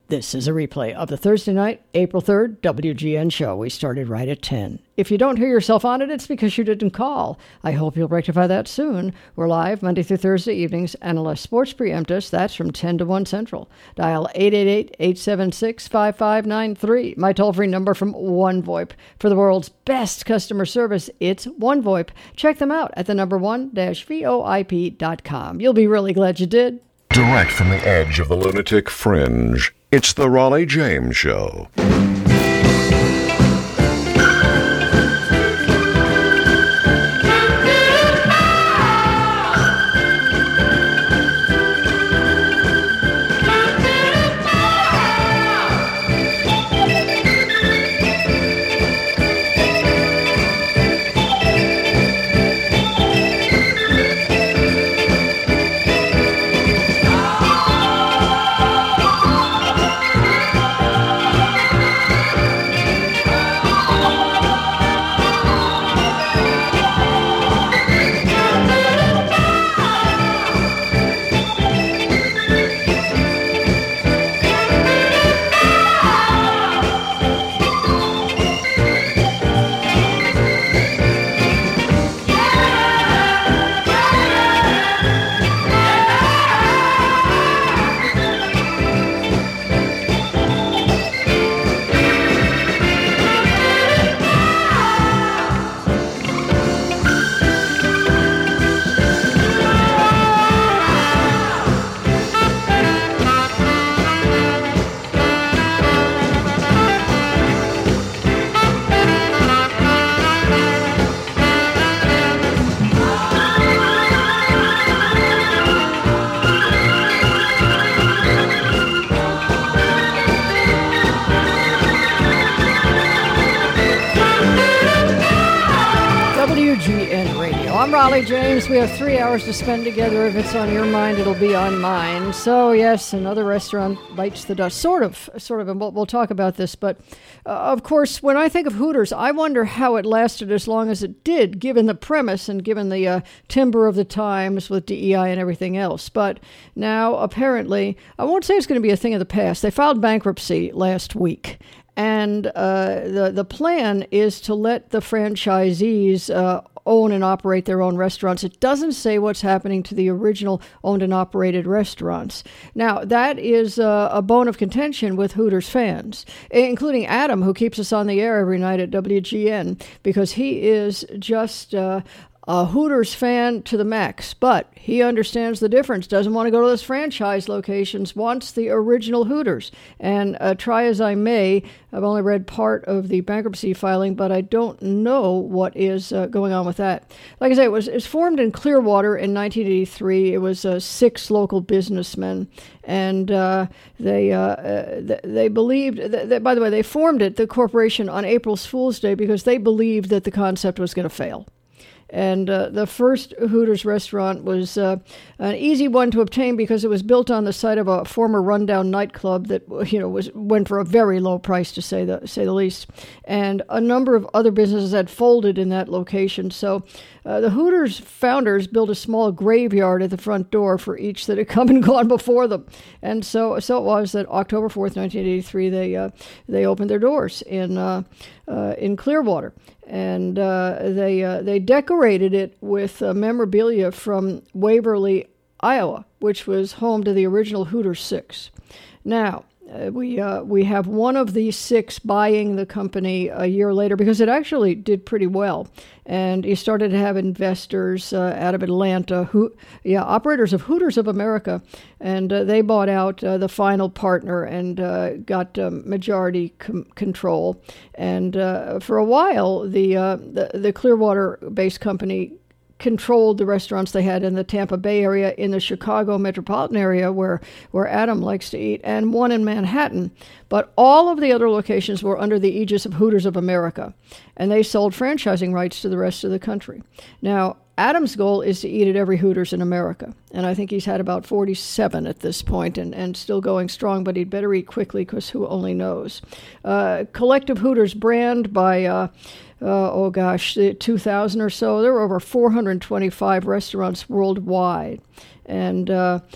This is a replay of the Thursday night, April 3rd, WGN show. We started right at 10. If you don't hear yourself on it, it's because you didn't call. I hope you'll rectify that soon. We're live Monday through Thursday evenings, and unless sports preempt us, that's from 10 to 1 Central. Dial 888-876-5593. My toll-free number from OneVoIP. For the world's best customer service, it's OneVoIP. Check them out at the number one-voip.com. You'll be really glad you did. Direct from the edge of the lunatic fringe, it's the Raleigh James Show. James, we have 3 hours to spend together. If it's on your mind, it'll be on mine. So, yes, another restaurant bites the dust. Sort of, and we'll talk about this. But, of course, when I think of Hooters, I wonder how it lasted as long as it did, given the premise and given the timber of the times with DEI and everything else. But now, apparently, I won't say it's going to be a thing of the past. They filed bankruptcy last week. And the plan is to let the franchisees own and operate their own restaurants. It doesn't say what's happening to the original owned and operated restaurants. Now, that is a bone of contention with Hooters fans, including Adam, who keeps us on the air every night at WGN, because he is just a Hooters fan to the max, but he understands the difference, doesn't want to go to those franchise locations, wants the original Hooters. And try as I may, I've only read part of the bankruptcy filing, but I don't know what is going on with that. Like I say, it was formed in Clearwater in 1983. It was 6 local businessmen, and they believed that, by the way, they formed the corporation on April Fool's Day because they believed that the concept was going to fail. And the first Hooters restaurant was an easy one to obtain because it was built on the site of a former rundown nightclub that went for a very low price, to say the least. And a number of other businesses had folded in that location. So the Hooters founders built a small graveyard at the front door for each that had come and gone before them. And so it was that October 4th, 1983, they opened their doors in Clearwater. And they decorated it with memorabilia from Waverly, Iowa, which was home to the original Hooters 6. Now, we have one of these 6 buying the company a year later because it actually did pretty well. And he started to have investors out of Atlanta, operators of Hooters of America, and they bought out the final partner and got majority control. And for a while, the Clearwater-based company controlled the restaurants they had in the Tampa Bay area, in the Chicago metropolitan area where Adam likes to eat, and one in Manhattan. But all of the other locations were under the aegis of Hooters of America, and they sold franchising rights to the rest of the country. Now, Adam's goal is to eat at every Hooters in America, and I think he's had about 47 at this point, and still going strong, but he'd better eat quickly because who only knows. Collective Hooters brand by 2000 or so. There were over 425 restaurants worldwide. And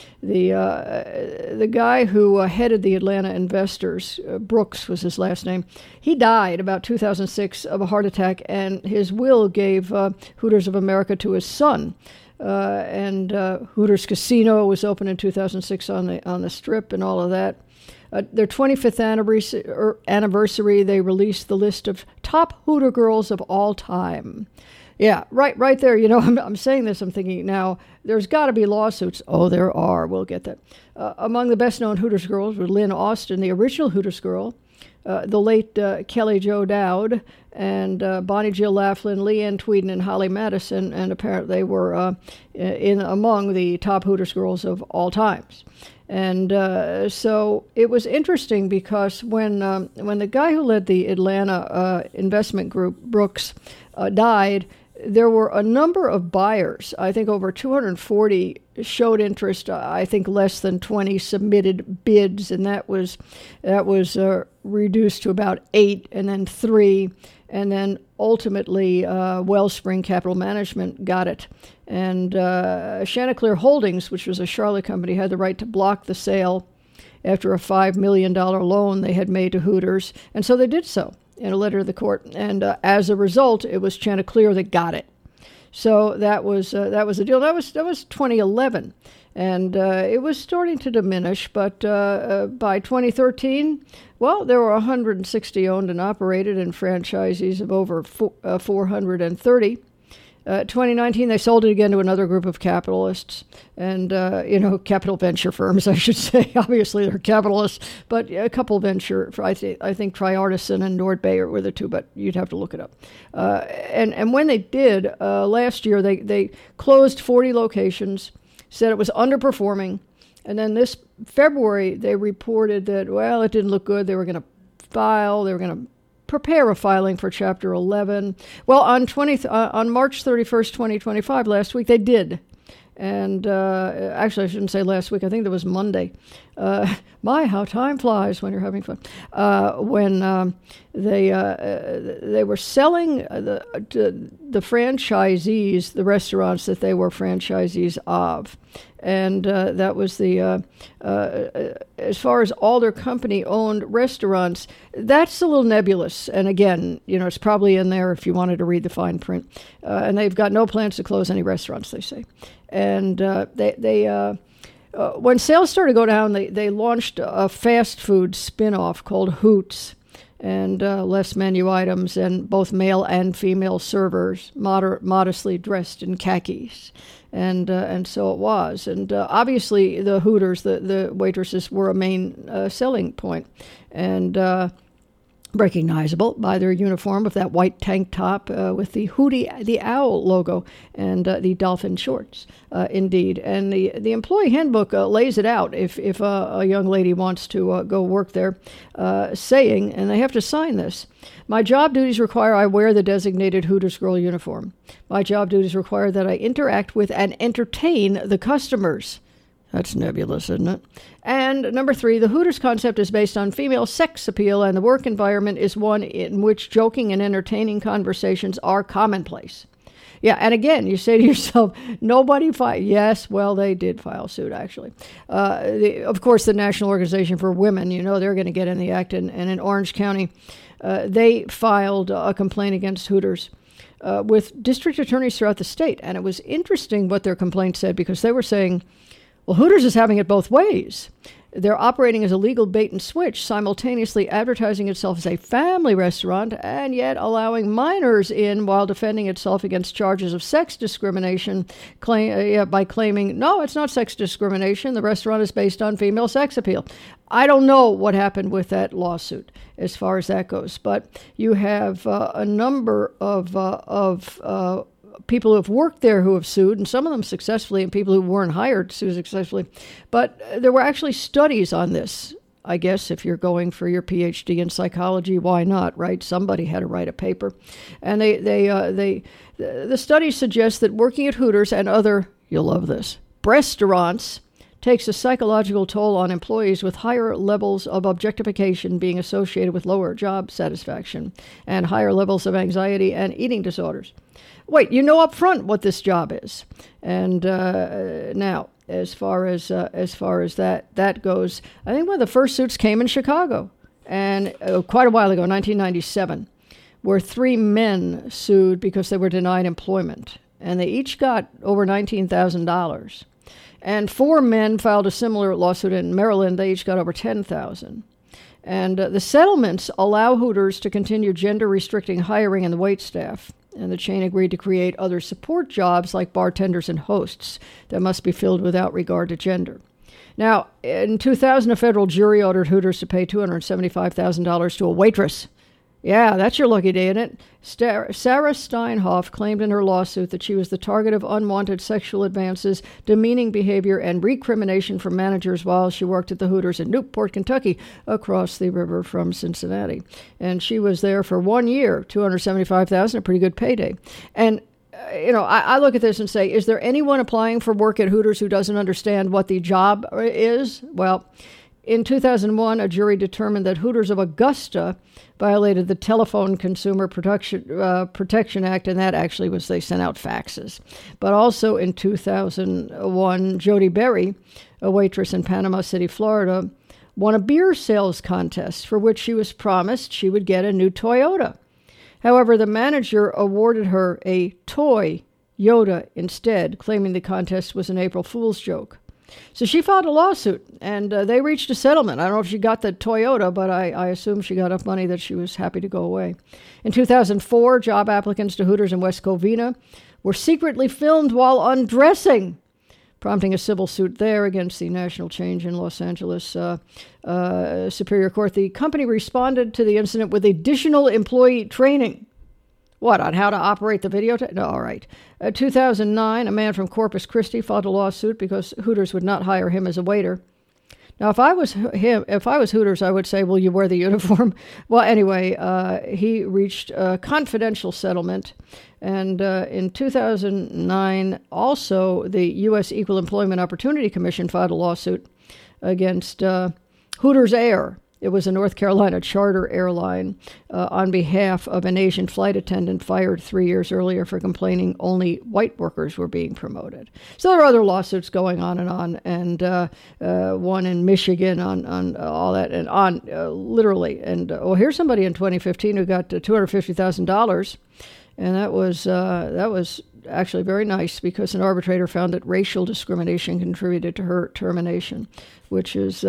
the guy who headed the Atlanta investors, Brooks was his last name, he died about 2006 of a heart attack, and his will gave Hooters of America to his son. Hooters Casino was opened in 2006 on the Strip and all of that. Their 25th anniversary, they released the list of top Hooter girls of all time. Yeah, right there. You know, I'm saying this, I'm thinking now, there's got to be lawsuits. Oh, there are. We'll get that. Among the best-known Hooters girls were Lynn Austin, the original Hooters girl, the late Kelly Jo Dowd, and Bonnie Jill Laughlin, Leanne Tweeden, and Holly Madison, and apparently they were among the top Hooters girls of all times. And so it was interesting because when the guy who led the Atlanta investment group, Brooks, died, there were a number of buyers. I think over 240 showed interest. I think less than 20 submitted bids, and that was reduced to about 8, and then 3, and then ultimately Wellspring Capital Management got it. And Chanticleer Holdings, which was a Charlotte company, had the right to block the sale after a $5 million loan they had made to Hooters, and so they did so in a letter to the court. And as a result, it was Chanticleer that got it. So that was the deal. That was 2011, and it was starting to diminish. But by 2013, well, there were 160 owned and operated, and franchisees of over 430. 2019, they sold it again to another group of capitalists and, capital venture firms, I should say. Obviously, they're capitalists, but a couple venture, I think Triartisan and Nordbayer were the two, but you'd have to look it up. And when they did, last year, they closed 40 locations, said it was underperforming, and then this February, they reported that, well, it didn't look good. They were going to prepare a filing for Chapter 11. Well, on March 31st, 2025, last week, they did. And actually, I shouldn't say last week. I think that was Monday. My, how time flies when you're having fun. When they were selling the franchisees, the restaurants that they were franchisees of. And that was the, as far as all their company-owned restaurants, that's a little nebulous. And again, it's probably in there if you wanted to read the fine print. And they've got no plans to close any restaurants, they say. And when sales started to go down, they launched a fast food spin-off called Hoots, and less menu items, and both male and female servers, modestly dressed in khakis. And so it was. And obviously the Hooters, the waitresses, were a main selling point. And recognizable by their uniform of that white tank top with the Hootie the Owl logo and the dolphin shorts, indeed. And the employee handbook lays it out if a young lady wants to go work there, saying, and they have to sign this, "My job duties require I wear the designated Hooters girl uniform. My job duties require that I interact with and entertain the customers." That's nebulous, isn't it? And number 3, the Hooters concept is based on female sex appeal, and the work environment is one in which joking and entertaining conversations are commonplace. Yeah, and again, you say to yourself, nobody filed. Yes, well, they did file suit, actually. Of course, the National Organization for Women, they're going to get in the act. And in Orange County, they filed a complaint against Hooters with district attorneys throughout the state. And it was interesting what their complaint said, because they were saying, well, Hooters is having it both ways. They're operating as a legal bait and switch, simultaneously advertising itself as a family restaurant and yet allowing minors in while defending itself against charges of sex discrimination by claiming, no, it's not sex discrimination. The restaurant is based on female sex appeal. I don't know what happened with that lawsuit as far as that goes, but you have a number of people who have worked there who have sued, and some of them successfully, and people who weren't hired sue successfully. But there were actually studies on this. I guess if you're going for your PhD in psychology, why not, right? Somebody had to write a paper. And the studies suggest that working at Hooters and other, you'll love this, breastaurants takes a psychological toll on employees, with higher levels of objectification being associated with lower job satisfaction and higher levels of anxiety and eating disorders. Wait, you know up front what this job is. And now, as far as that goes, I think one of the first suits came in Chicago, and quite a while ago, 1997, where 3 men sued because they were denied employment, and they each got over $19,000. And 4 men filed a similar lawsuit in Maryland. They each got over $10,000. And the settlements allow Hooters to continue gender-restricting hiring in the wait staff. And the chain agreed to create other support jobs like bartenders and hosts that must be filled without regard to gender. Now, in 2000, a federal jury ordered Hooters to pay $275,000 to a waitress. Yeah, that's your lucky day, isn't it? Sarah Steinhoff claimed in her lawsuit that she was the target of unwanted sexual advances, demeaning behavior, and recrimination from managers while she worked at the Hooters in Newport, Kentucky, across the river from Cincinnati. And she was there for 1 year, $275,000, a pretty good payday. And I look at this and say, is there anyone applying for work at Hooters who doesn't understand what the job is? Well, in 2001, a jury determined that Hooters of Augusta violated the Telephone Consumer Protection Act, and that actually was they sent out faxes. But also in 2001, Jody Berry, a waitress in Panama City, Florida, won a beer sales contest for which she was promised she would get a new Toyota. However, the manager awarded her a toy Yoda instead, claiming the contest was an April Fool's joke. So she filed a lawsuit, and they reached a settlement. I don't know if she got the Toyota, but I assume she got enough money that she was happy to go away. In 2004, job applicants to Hooters in West Covina were secretly filmed while undressing, prompting a civil suit there against the National Change in Los Angeles Superior Court. The company responded to the incident with additional employee training. What, on how to operate the video? No, all right. 2009, a man from Corpus Christi filed a lawsuit because Hooters would not hire him as a waiter. Now, if I was Hooters, I would say, will you wear the uniform? Well, anyway, he reached a confidential settlement. And in 2009, also, the U.S. Equal Employment Opportunity Commission filed a lawsuit against Hooters Air. It was a North Carolina charter airline on behalf of an Asian flight attendant fired 3 years earlier for complaining only white workers were being promoted. So there are other lawsuits going on, and one in Michigan on all that, and on literally. And here's somebody in 2015 who got $250,000, and that was actually very nice because an arbitrator found that racial discrimination contributed to her termination, which is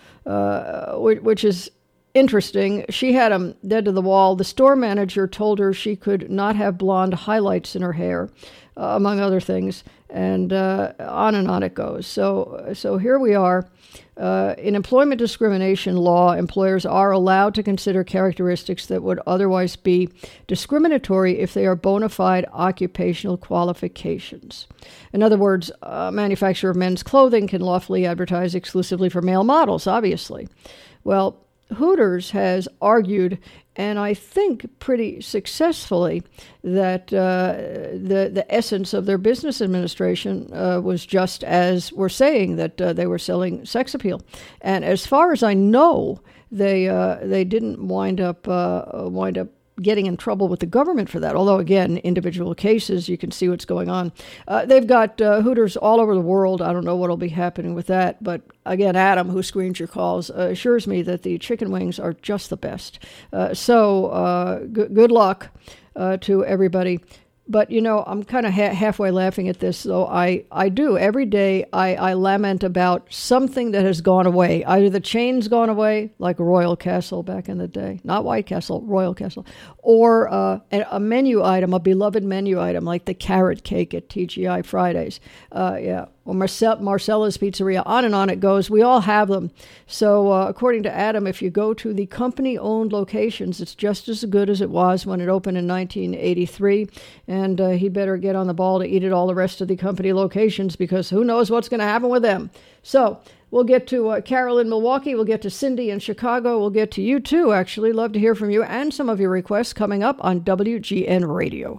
interesting. She had him dead to the wall. The store manager told her she could not have blonde highlights in her hair, among other things, and on it goes. So here we are. In employment discrimination law, employers are allowed to consider characteristics that would otherwise be discriminatory if they are bona fide occupational qualifications. In other words, a manufacturer of men's clothing can lawfully advertise exclusively for male models, obviously. Well, Hooters has argued, and I think pretty successfully, that the essence of their business administration was just as we're saying, that they were selling sex appeal. And as far as I know, they didn't wind up getting in trouble with the government for that. Although, again, individual cases, you can see what's going on. They've got Hooters all over the world. I don't know what will be happening with that. But again, Adam, who screens your calls, assures me that the chicken wings are just the best. So good luck to everybody. But, I'm kind of halfway laughing at this, though. I do. Every day I lament about something that has gone away. Either the chain's gone away, like Royal Castle back in the day. Not White Castle, Royal Castle. Or a menu item, a beloved menu item, like the carrot cake at TGI Fridays. Or Marcella's Pizzeria, on and on it goes. We all have them. So according to Adam, if you go to the company-owned locations, it's just as good as it was when it opened in 1983. And he better get on the ball to eat at all the rest of the company locations, because who knows what's going to happen with them. So we'll get to Carol in Milwaukee. We'll get to Cindy in Chicago. We'll get to you, too, actually. Love to hear from you and some of your requests coming up on WGN Radio.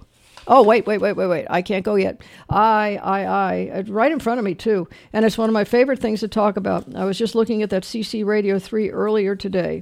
Oh, wait. I can't go yet. Right in front of me, too. And it's one of my favorite things to talk about. I was just looking at that CC Radio 3 earlier today.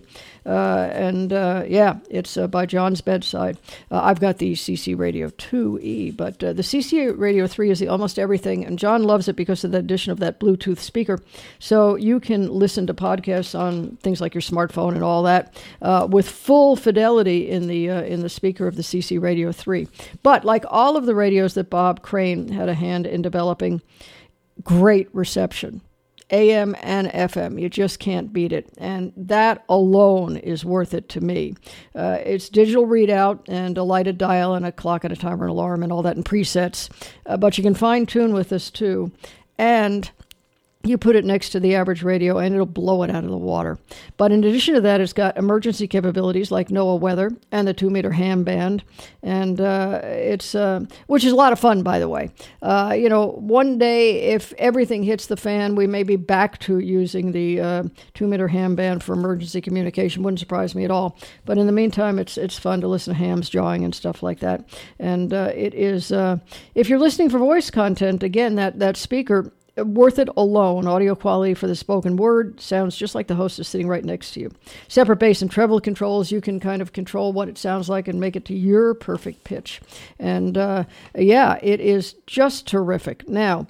It's by John's bedside. I've got the CC Radio 2E, but the CC Radio 3 is the almost everything. And John loves it because of the addition of that Bluetooth speaker. So you can listen to podcasts on things like your smartphone and all that with full fidelity in the speaker of the CC Radio 3. But like all of the radios that Bob Crane had a hand in developing, great reception. AM and FM. You just can't beat it. And that alone is worth it to me. It's digital readout and a lighted dial and a clock and a timer and alarm and all that in presets. But you can fine tune with this too. And you put it next to the average radio and it'll blow it out of the water. But in addition to that, it's got emergency capabilities like NOAA weather and the 2-meter ham band. And which is a lot of fun, by the way. One day, if everything hits the fan, we may be back to using the 2-meter ham band for emergency communication. Wouldn't surprise me at all. But in the meantime, it's fun to listen to hams jawing and stuff like that. And it is, if you're listening for voice content, again, that speaker, worth it alone. Audio quality for the spoken word sounds just like the host is sitting right next to you. Separate bass and treble controls. You can kind of control what it sounds like and make it to your perfect pitch. And it is just terrific. Now,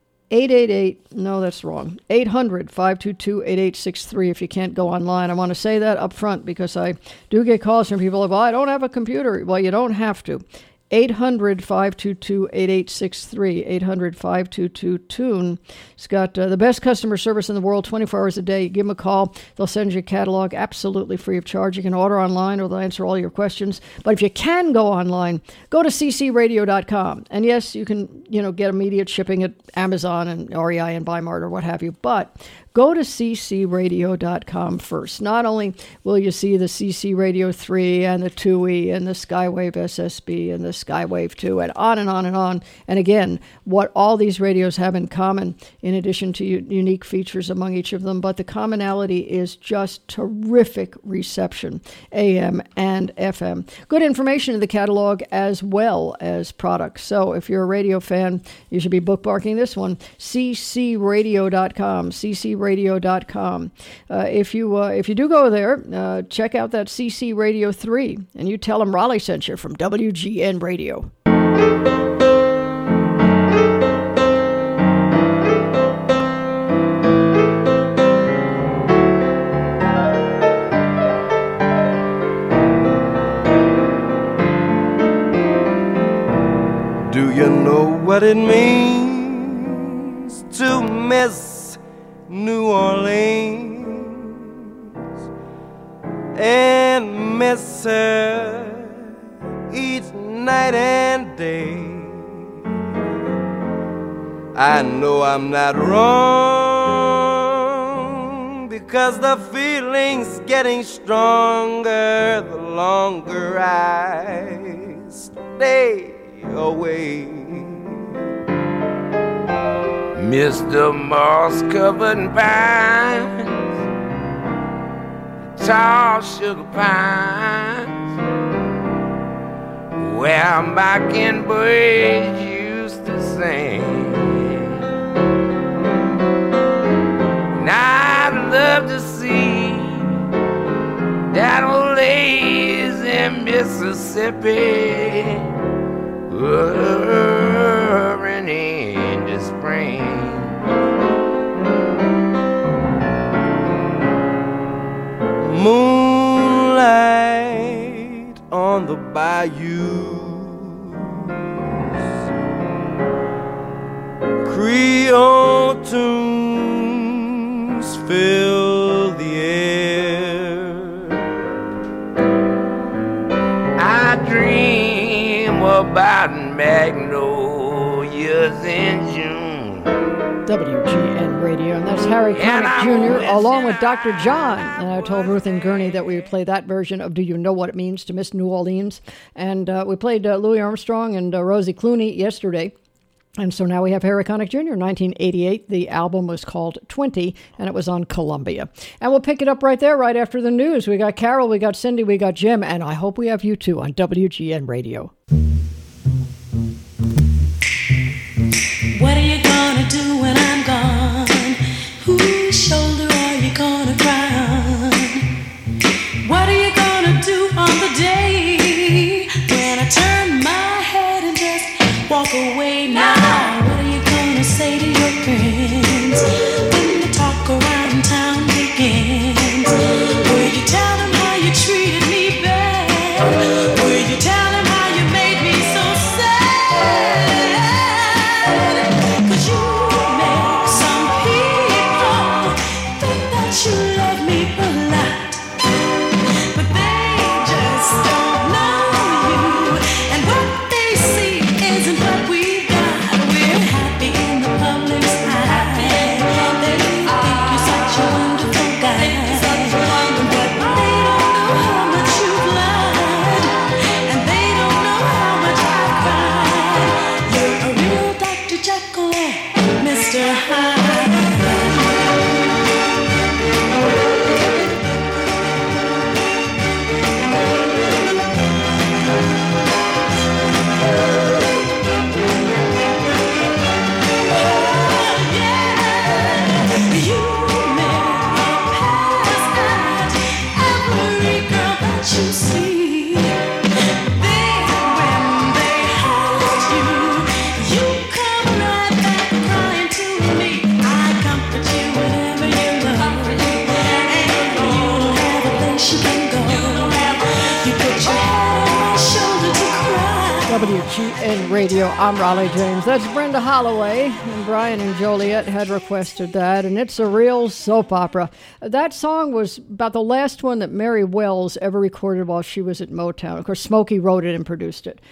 800-522-8863 if you can't go online. I want to say that up front because I do get calls from people like, well, I don't have a computer. Well, you don't have to. 800-522-8863, 800-522-TUNE. It's got the best customer service in the world, 24 hours a day. Give them a call. They'll send you a catalog absolutely free of charge. You can order online or they'll answer all your questions. But if you can go online, go to ccradio.com. And yes, you can, get immediate shipping at Amazon and REI and Bimart or what have you. But go to ccradio.com first. Not only will you see the CC Radio 3 and the 2E and the Skywave SSB and the Skywave 2 and on and on and on. And again, what all these radios have in common, in addition to unique features among each of them, but the commonality is just terrific reception, AM and FM. Good information in the catalog as well as products. So if you're a radio fan, you should be bookmarking this one, ccradio.com, ccradio.com. If you do go there, check out that CC Radio 3, and you tell them Raleigh sent you from WGN Radio. Do you know what it means to miss New Orleans and miss her each night and day? I know I'm not wrong, because the feeling's getting stronger the longer I stay away. Mr. Moss-covered pines, tall sugar pines, where mockingbirds used to sing. And I'd love to see that old lazy Mississippi whirring in the spring. Moonlight on the bayous, Creole tunes fill the air. I dream about magnolias in June. WGN Radio, and that's Harry Connick Jr. along with Dr. John. And I told Ruth and Gurney that we would play that version of Do You Know What It Means to Miss New Orleans? And we played Louis Armstrong and Rosie Clooney yesterday. And so now we have Harry Connick Jr., 1988. The album was called 20, and it was on Columbia. And we'll pick it up right there, right after the news. We got Carol, we got Cindy, we got Jim, and I hope we have you too on WGN Radio. on the day when I turn my head and just walk away now. What are you gonna say to your friends when the talk around town begins? Will you tell them how you treated me bad? Will you tell them how you made me so sad? 'Cause you make some people think that you love me polite, but they just don't know you, and what they see isn't what we got. We're happy in the public's eye. They think you're such a wonderful guy, but they don't know how much you've lied, and they don't know how much I've cried. You're a real Dr. Jekyll and Mr. Hyde. WGN Radio, I'm Raleigh James. That's Brenda Holloway, and Brian and Joliet had requested that, and it's a real soap opera. That song was about the last one that Mary Wells ever recorded while she was at Motown. Of course, Smokey wrote it and produced it.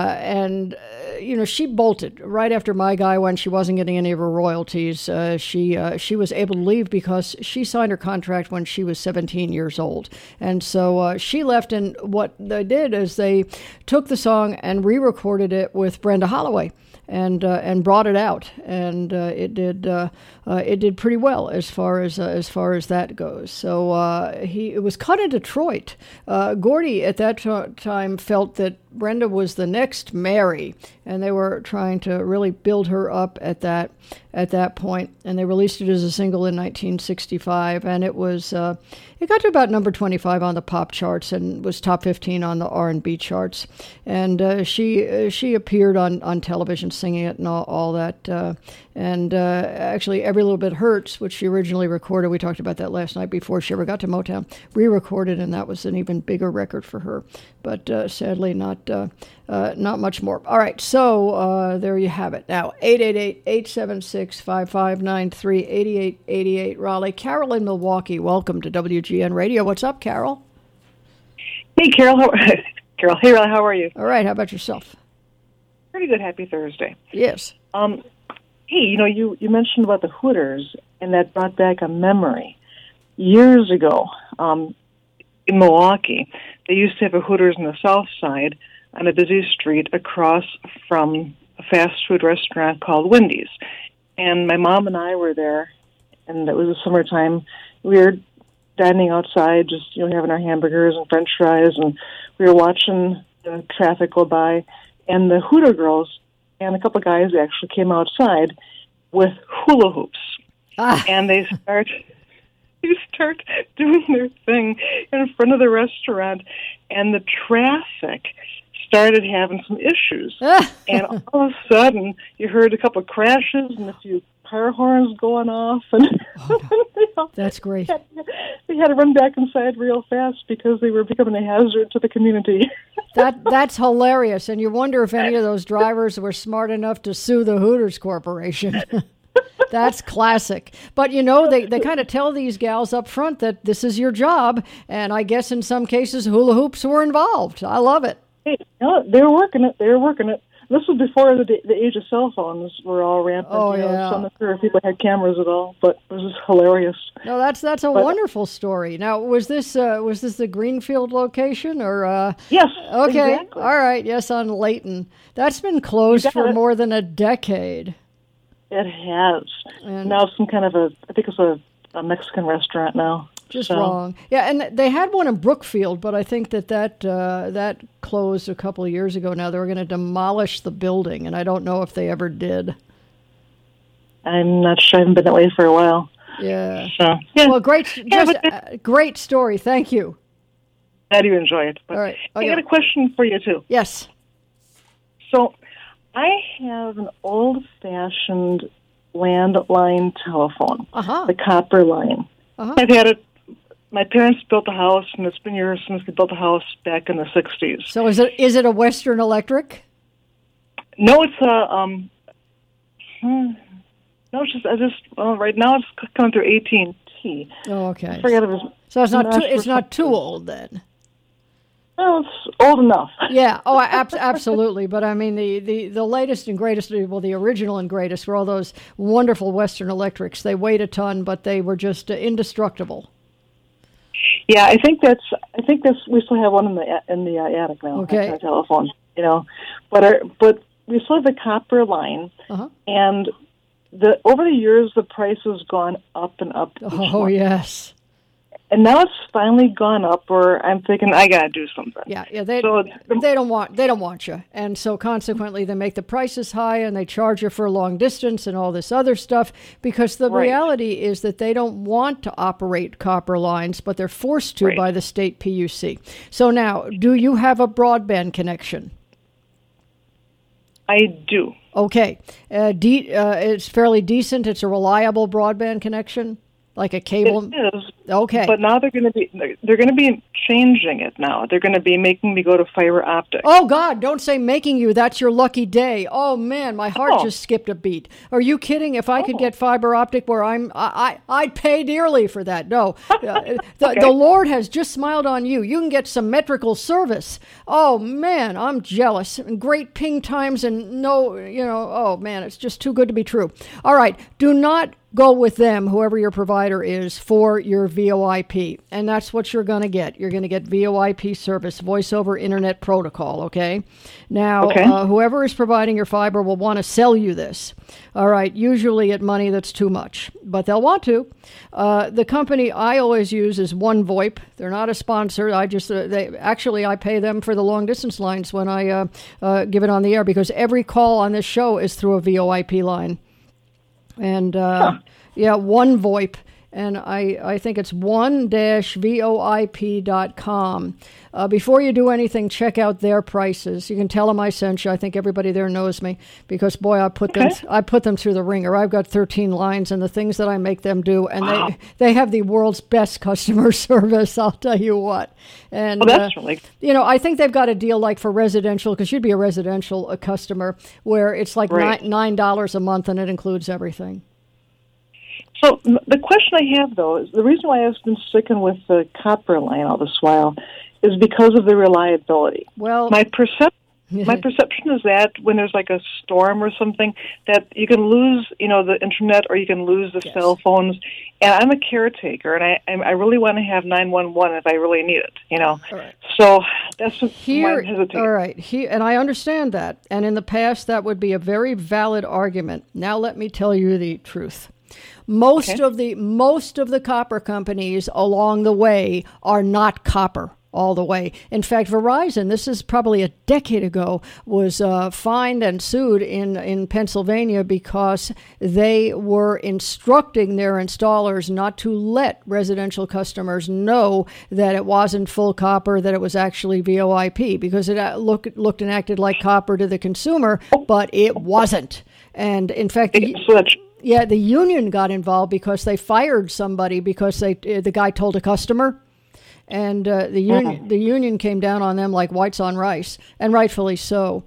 She bolted right after My Guy when she wasn't getting any of her royalties. She was able to leave because she signed her contract when she was 17 years old. And so she left, and what they did is they took the song and re-recorded it with Brenda Holloway and brought it out, and it did pretty well as far as that goes. So it was cut in Detroit. Gordy at that time felt that Brenda was the next Mary, and they were trying to really build her up at that point. And they released it as a single in 1965, and it got to about number 25 on the pop charts and was top 15 on the R&B charts. And she appeared on television singing it and all that. Actually, Every Little Bit Hurts, which she originally recorded, we talked about that last night before she ever got to Motown, re-recorded, and that was an even bigger record for her. But sadly, not much more. All right, so there you have it. Now, 888-876-5593, 8888 Raleigh. Carol in Milwaukee, welcome to WGN Radio. What's up, Carol? Hey, Carol. Carol. Hey, Raleigh. How are you? All right. How about yourself? Pretty good. Happy Thursday. Yes. Hey, you mentioned about the Hooters, and that brought back a memory. Years ago, in Milwaukee, they used to have a Hooters on the south side on a busy street across from a fast food restaurant called Wendy's. And my mom and I were there, and it was the summertime. We were dining outside, just having our hamburgers and French fries, and we were watching the traffic go by. And the Hooter girls and a couple of guys actually came outside with hula hoops, and they start doing their thing in front of the restaurant, and the traffic started having some issues. And all of a sudden, you heard a couple of crashes and a few car horns going off, and that's great. They had to run back inside real fast because they were becoming a hazard to the community. That's hilarious, and you wonder if any of those drivers were smart enough to sue the Hooters Corporation. That's classic. But, they kind of tell these gals up front that this is your job, and I guess in some cases hula hoops were involved. I love it. Hey, they were working it. This was before the age of cell phones were all rampant. Oh, So yeah. I'm not sure if people had cameras at all, but it was just hilarious. No, that's a wonderful story. Now, was this the Greenfield location or? Yes. Okay. Exactly. All right. Yes, on Layton. That's been closed for more than a decade. It has. And now it's some kind of I think it's a Mexican restaurant now. Just wrong. Yeah, and they had one in Brookfield, but I think that closed a couple of years ago now. They were going to demolish the building, and I don't know if they ever did. I'm not sure. I haven't been that way for a while. Yeah. So, yeah. Well, great story. Thank you. I do enjoy it. But All right. I got a question for you, too. Yes. So I have an old-fashioned landline telephone, the copper line. I've had it. My parents built the house, and it's been years since they built the house back in the 60s. So is it a Western Electric? No, it's a no, right now it's coming through AT&T. Oh, okay. I forget it was. So it's not too old then. Well, it's old enough. Yeah. Oh, absolutely. But I mean, the latest and greatest, well, the original and greatest were all those wonderful Western Electrics. They weighed a ton, but they were just indestructible. Yeah, I think that's. We still have one in the attic now. Okay. Our telephone, but we still have the copper line, and over the years the price has gone up and up. Oh, yes. And now it's finally gone up where I'm thinking I gotta do something. Yeah. They don't want you, and so consequently they make the prices high and they charge you for long distance and all this other stuff because the reality is that they don't want to operate copper lines, but they're forced to by the state PUC. So now, do you have a broadband connection? I do. Okay, it's fairly decent. It's a reliable broadband connection. Like a cable? It is. Okay. But now they're going to be changing it now. They're going to be making me go to fiber optic. Oh, God, don't say making you. That's your lucky day. Oh, man, my heart just skipped a beat. Are you kidding? If I could get fiber optic where I'd pay dearly for that. No. The Lord has just smiled on you. You can get symmetrical service. Oh, man, I'm jealous. Great ping times and oh, man, it's just too good to be true. All right, do not go with them, whoever your provider is, for your VoIP. And that's what you're going to get. You're going to get VoIP service, Voice over Internet Protocol, okay? Now, whoever is providing your fiber will want to sell you this. All right, usually at money that's too much, but they'll want to. The company I always use is OneVoIP. They're not a sponsor. I pay them for the long distance lines when I give it on the air because every call on this show is through a VoIP line. And, OneVoIP, and I think it's one-voip.com. Before you do anything, check out their prices. You can tell them I sent you. I think everybody there knows me because, boy, I put them through the ringer. I've got 13 lines and the things that I make them do, and they have the world's best customer service, I'll tell you what. And, that's really... I think they've got a deal like for residential, because you'd be a residential customer, where it's like $9 a month and it includes everything. So the question I have, though, is the reason why I've been sticking with the copper line all this while is because of the reliability. Well, my perception is that when there's like a storm or something, that you can lose, the internet or you can lose the cell phones. And I'm a caretaker, and I really want to have 911 if I really need it, All right. So that's just why I'm hesitating. All right, and I understand that. And in the past, that would be a very valid argument. Now let me tell you the truth. Most of the copper companies along the way are not copper all the way. In fact, Verizon, this is probably a decade ago, was fined and sued in Pennsylvania because they were instructing their installers not to let residential customers know that it wasn't full copper, that it was actually VoIP, because it looked and acted like copper to the consumer, but it wasn't. And in fact, the union got involved because they fired somebody because the guy told a customer, and the union came down on them like whites on rice, and rightfully so.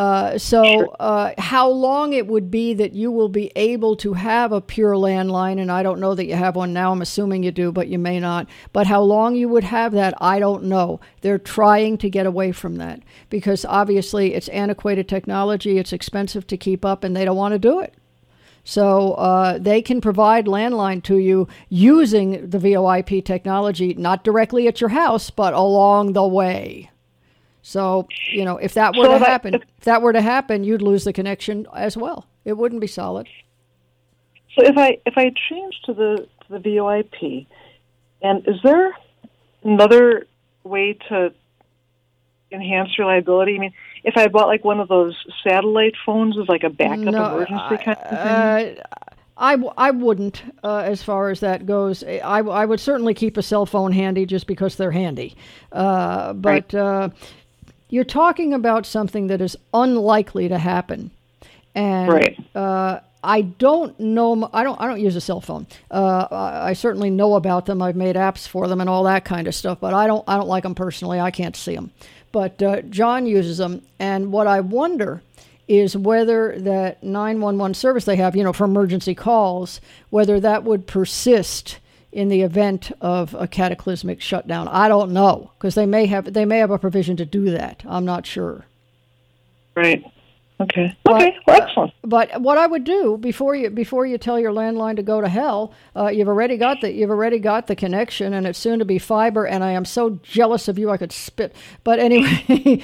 How long it would be that you will be able to have a pure landline, and I don't know that you have one now. I'm assuming you do, but you may not. But how long you would have that, I don't know. They're trying to get away from that because obviously it's antiquated technology. It's expensive to keep up, and they don't want to do it. So they can provide landline to you using the VoIP technology, not directly at your house, but along the way. So, if that were to happen, you'd lose the connection as well. It wouldn't be solid. So if I change to the VoIP, and is there another way to enhance reliability? I mean, if I bought like one of those satellite phones with like a backup emergency kind of thing? I wouldn't, as far as that goes. I would certainly keep a cell phone handy just because they're handy. But you're talking about something that is unlikely to happen. And I don't know. I don't use a cell phone. I certainly know about them. I've made apps for them and all that kind of stuff. But I don't like them personally. I can't see them. But John uses them, and what I wonder is whether that 911 service they have, for emergency calls, whether that would persist in the event of a cataclysmic shutdown. I don't know, because they may have a provision to do that. I'm not sure. Right. Okay. Okay. Well, excellent. But what I would do before you tell your landline to go to hell, you've already got the connection, and it's soon to be fiber. And I am so jealous of you, I could spit. But anyway,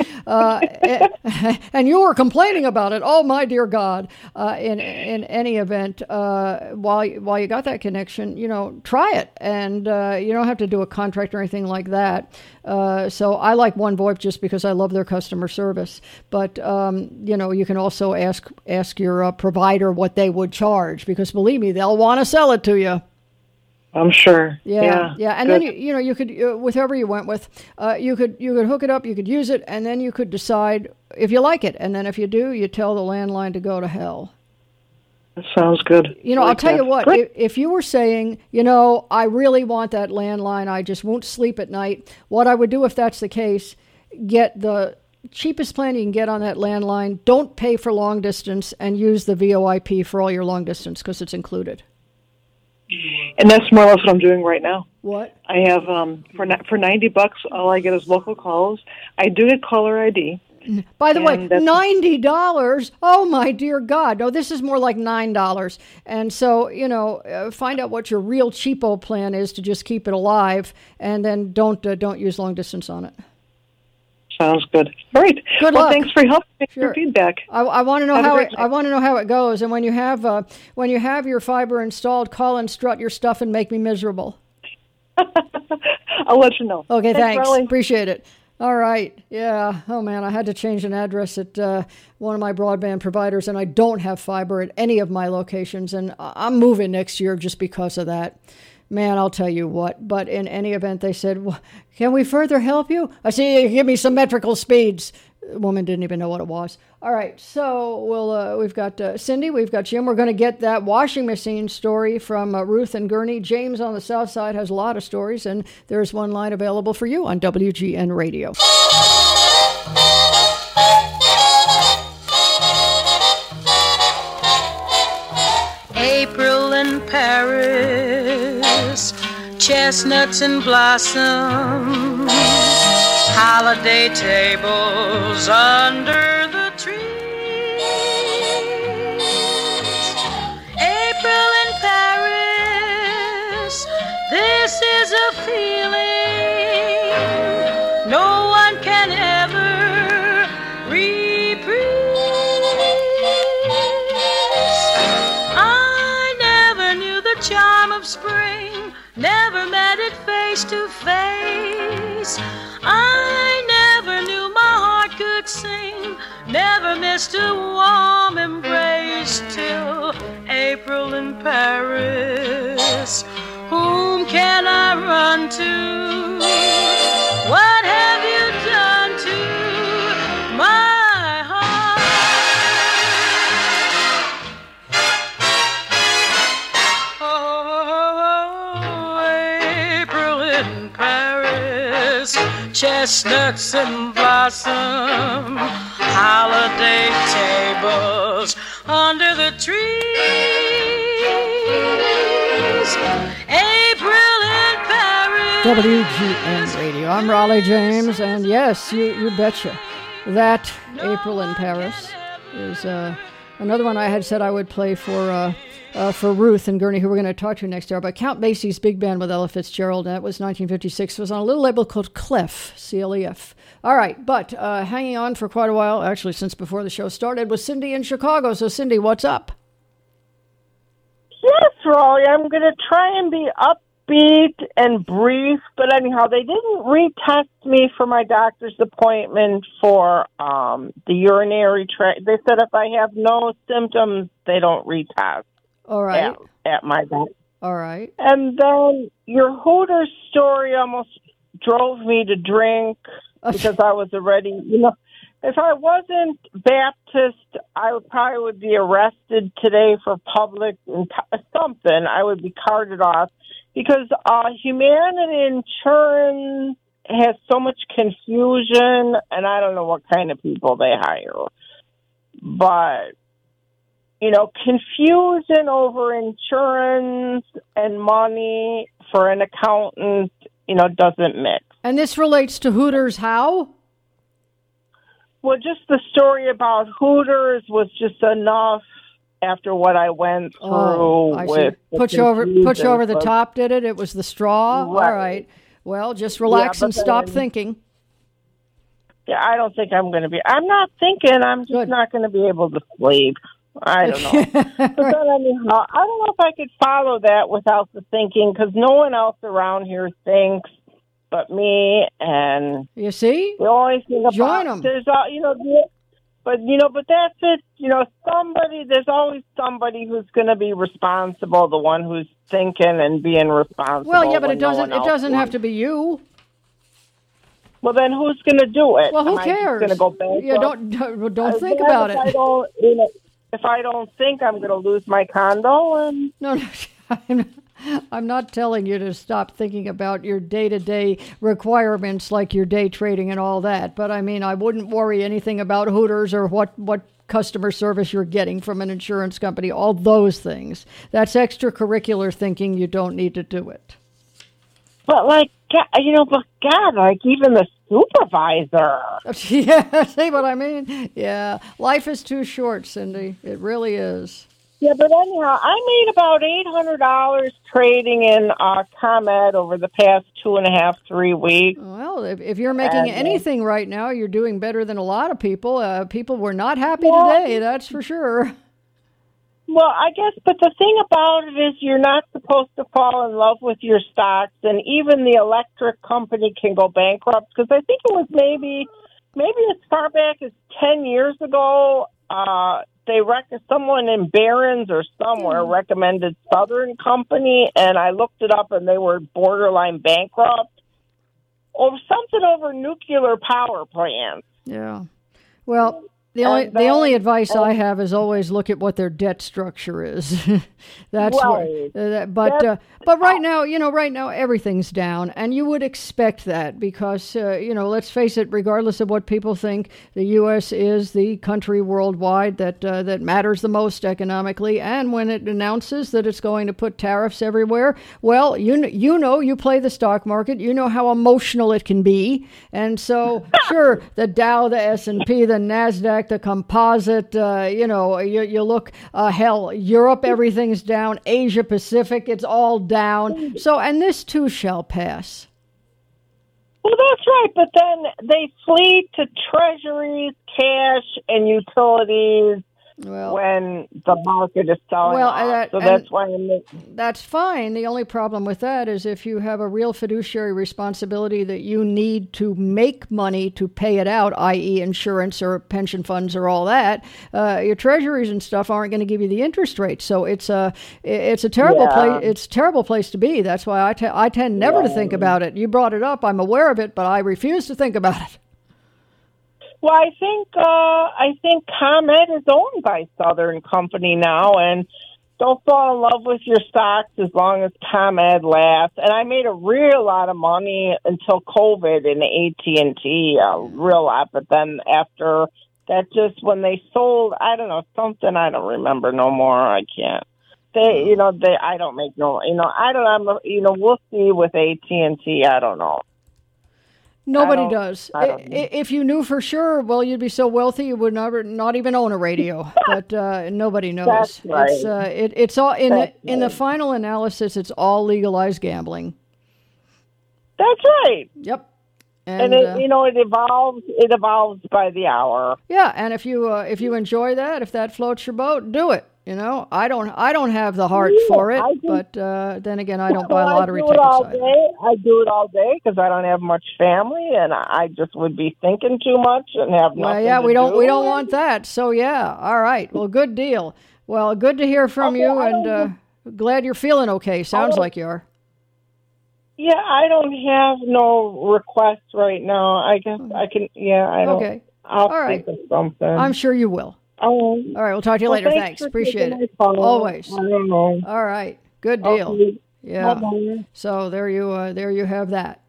and you were complaining about it. Oh my dear God! In any event, while you got that connection, try it, and you don't have to do a contract or anything like that. So I like OneVoIP just because I love their customer service. But you can also ask your provider what they would charge, because believe me, they'll want to sell it to you. I'm sure. Yeah. And good. Then you could with whoever you went with, you could hook it up, you could use it, and then you could decide if you like it, and then if you do, you tell the landline to go to hell. That sounds good. I'll tell you what, if you were saying, I really want that landline, I just won't sleep at night, what I would do if that's the case, get the cheapest plan you can get on that landline, don't pay for long distance, and use the VoIP for all your long distance, because it's included. And that's more or less what I'm doing right now. What? I have, for $90, all I get is local calls. I do get caller ID. By the way, $90? Oh, my dear God. No, this is more like $9. And so, find out what your real cheapo plan is to just keep it alive, and then don't use long distance on it. Sounds good. All right. Good luck. Thanks for helping. Thanks Sure. for feedback. I want to know I want to know how it goes. And when you have your fiber installed, call and strut your stuff and make me miserable. I'll let you know. Okay, thanks. Riley. Appreciate it. All right. Yeah. Oh man, I had to change an address at one of my broadband providers, and I don't have fiber at any of my locations, and I'm moving next year just because of that. Man, I'll tell you what. But in any event, they said, well, can we further help you? I see you give me symmetrical speeds. The woman didn't even know what it was. All right, so we've got Cindy, we've got Jim. We're going to get that washing machine story from Ruth and Gurney. James on the South Side has a lot of stories, and there's one line available for you on WGN Radio. April in Paris, chestnuts in blossom, holiday tables under the trees. April in Paris, this is a feeling no one can ever reprise. I never knew the charm of spring, never met it face to face. I never knew my heart could sing, never missed a warm embrace till April in Paris. Whom can I run to? What have you done to my heart? Oh, April in Paris, chestnuts in blossom, holiday tables under the trees. April in Paris. WGN Radio. I'm Raleigh James, and yes, you betcha. That April in Paris is another one I had said I would play for Ruth and Gurney, who we're going to talk to next hour. But Count Basie's big band with Ella Fitzgerald, that was 1956. It was on a little label called Clef, C-L-E-F. All right, but hanging on for quite a while, actually since before the show started, was Cindy in Chicago. So Cindy, what's up? Yes, Raleigh, I'm going to try and be upbeat and brief, but anyhow, they didn't retest me for my doctor's appointment for the urinary tract. They said if I have no symptoms, they don't retest. All right. at my back. All right. And then your Hooters story almost drove me to drink because I was already, if I wasn't Baptist, I probably would be arrested today for public something. I would be carted off because Humanity Insurance has so much confusion, and I don't know what kind of people they hire. But, confusion over insurance and money for an accountant, doesn't mix. And this relates to Hooters how? Well, just the story about Hooters was just enough after what I went through I with see. Put you over the top, did it? It was the straw? Right. All right. Well, just relax and stop thinking. Yeah, I don't think I'm going to be. I'm not thinking. I'm just not going to be able to sleep. I don't know. But then, anyhow, I don't know if I could follow that without the thinking because no one else around here thinks but me. And you see, the only thing about join them. There's but that's it. There's always somebody who's going to be responsible. The one who's thinking and being responsible. Well, yeah, but it doesn't have to be you. Well, then who's going to do it? Well, who Am cares? Going to go bankrupt? Yeah, don't think about it. If I don't think, I'm going to lose my condo. And no, I'm not telling you to stop thinking about your day-to-day requirements like your day trading and all that. But I mean, I wouldn't worry anything about Hooters or what customer service you're getting from an insurance company. All those things. That's extracurricular thinking. You don't need to do it. But even the supervisor. Yeah, see what I mean? Yeah, life is too short, Cindy. It really is. Yeah, but anyhow, I made about $800 trading in ComEd over the past 2.5-3 weeks. Well, if you're making anything right now, you're doing better than a lot of people. People were not happy today, that's for sure. Well, I guess, but the thing about it is you're not supposed to fall in love with your stocks, and even the electric company can go bankrupt, because I think it was maybe as far back as 10 years ago, someone in Barron's or somewhere recommended Southern Company, and I looked it up, and they were borderline bankrupt, or something over nuclear power plants. Yeah. Well, the only advice I have is always look at what their debt structure is. That's right. But right now everything's down, and you would expect that because let's face it, regardless of what people think, the U.S. is the country worldwide that matters the most economically. And when it announces that it's going to put tariffs everywhere, well, you play the stock market, you know how emotional it can be, and so sure, the Dow, the S&P, the Nasdaq, the composite, you look, Europe, everything's down. Asia Pacific, it's all down. So, and this too shall pass. Well, that's right. But then they flee to treasuries, cash, and utilities when the market is selling off. So that's why that's fine. The only problem with that is if you have a real fiduciary responsibility that you need to make money to pay it out, i.e. insurance or pension funds or all that, your treasuries and stuff aren't going to give you the interest rate. So it's a terrible place. It's a terrible place to be. That's why I tend never to think about it. You brought it up. I'm aware of it, but I refuse to think about it. Well, I think ComEd is owned by Southern Company now, and don't fall in love with your stocks as long as ComEd lasts. And I made a real lot of money until COVID in AT&T, a real lot. But then after that, just when they sold, I don't know, something, I don't remember no more. I can't. I don't make no, I don't know, we'll see with AT&T. I don't know. Nobody does. If you knew for sure, well, you'd be so wealthy you would not even own a radio. But nobody knows. That's right. It's all in the final analysis. It's all legalized gambling. That's right. Yep. And it evolves. It evolves by the hour. Yeah, and if you enjoy that, if that floats your boat, do it. I don't have the heart for it, but then again, I don't buy lottery tickets. I do it all day because I don't have much family, and I just would be thinking too much and have nothing. Well, yeah, we don't want that. So yeah, all right. Well, good deal. Well, good to hear from Okay, you, I and glad you're feeling okay. Sounds like you are. Yeah, I don't have no requests right now. I guess I can. Yeah, I don't. Okay. I'll All right. think of something. I'm sure you will. Oh, All right, we'll talk to you later. Thanks. for Appreciate taking it. my call. Always. I don't know. All right. Good deal. Okay. Yeah. Bye-bye. So there you have that.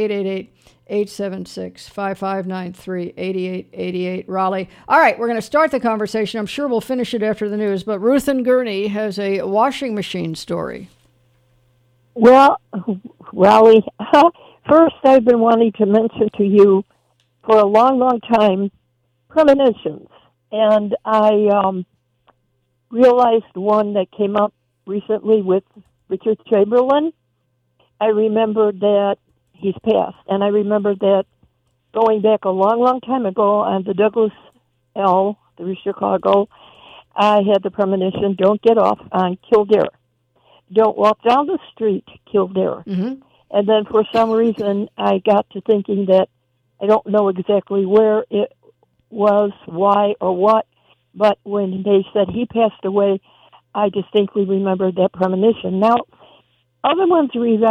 888-876-5593, 8888 Raleigh. All right, we're going to start the conversation. I'm sure we'll finish it after the news, but Ruth in Gurnee has a washing machine story. Well, Raleigh, first I've been wanting to mention to you for a long, long time premonitions. And I realized one that came up recently with Richard Chamberlain. I remembered that he's passed. And I remember that going back a long, long time ago on the Douglas L through Chicago, I had the premonition, don't get off on Kildare. Don't walk down the street, Kildare. Mm-hmm. And then for some reason, I got to thinking that I don't know exactly where it was, why, or what, but when they said he passed away, I distinctly remembered that premonition. Now, other ones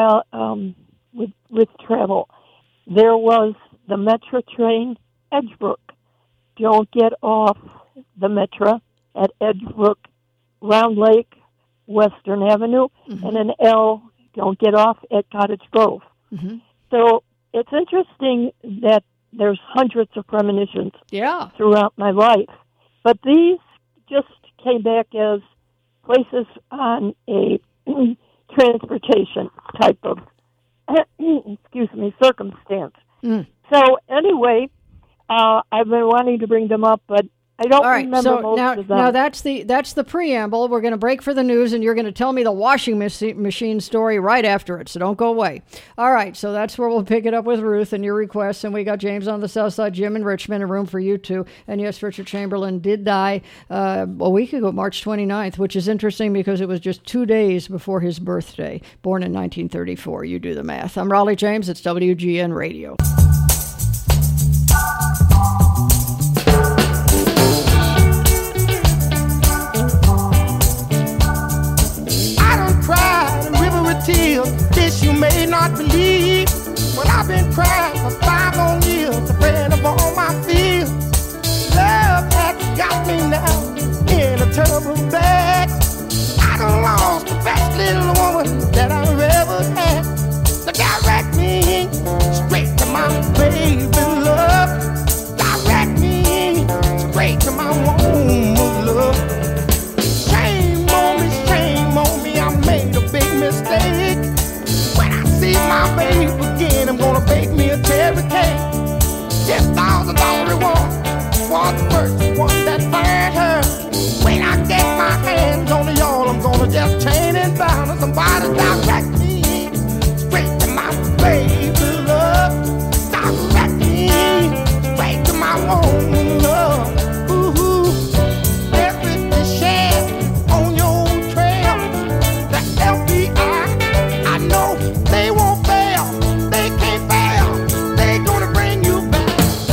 with travel, there was the Metro train, Edgebrook. Don't get off the Metro at Edgebrook, Round Lake, Western Avenue, Mm-hmm. and an L, don't get off at Cottage Grove. Mm-hmm. So it's interesting that there's hundreds of premonitions Yeah. throughout my life, but these just came back as places on a transportation type of circumstance. Mm. So anyway, I've been wanting to bring them up, but I don't All right, remember so most now of them. that's the preamble. We're going to break for the news, and you're going to tell me the washing machine story right after it, so don't go away. All right, so that's where we'll pick it up with Ruth and your requests, and we got James on the south side, Jim in Richmond, a room for you too. And yes, Richard Chamberlain did die a week ago, March 29th, which is interesting because it was just 2 days before his birthday, born in 1934. You do the math. I'm Raleigh James. It's WGN Radio. Tears, this you may not believe. But I've been crying for 5 long years, afraid of all my fears. Love has got me now in a terrible bag. I done lost the best little woman that I've ever had. To direct me straight to my baby love. Direct me straight to my womb of love. Shame on me, I made a big mistake. When I see my baby again, I'm gonna bake me a cherry cake. $10,000 reward for the first one that fired her. When I get my hands on the y'all, I'm gonna just chain and bound and somebody direct me straight to my baby love. Direct me straight to my own love. Ooh, there is the share on your trail. The FBI, I know they won't fail. They can't fail. They gonna bring you back.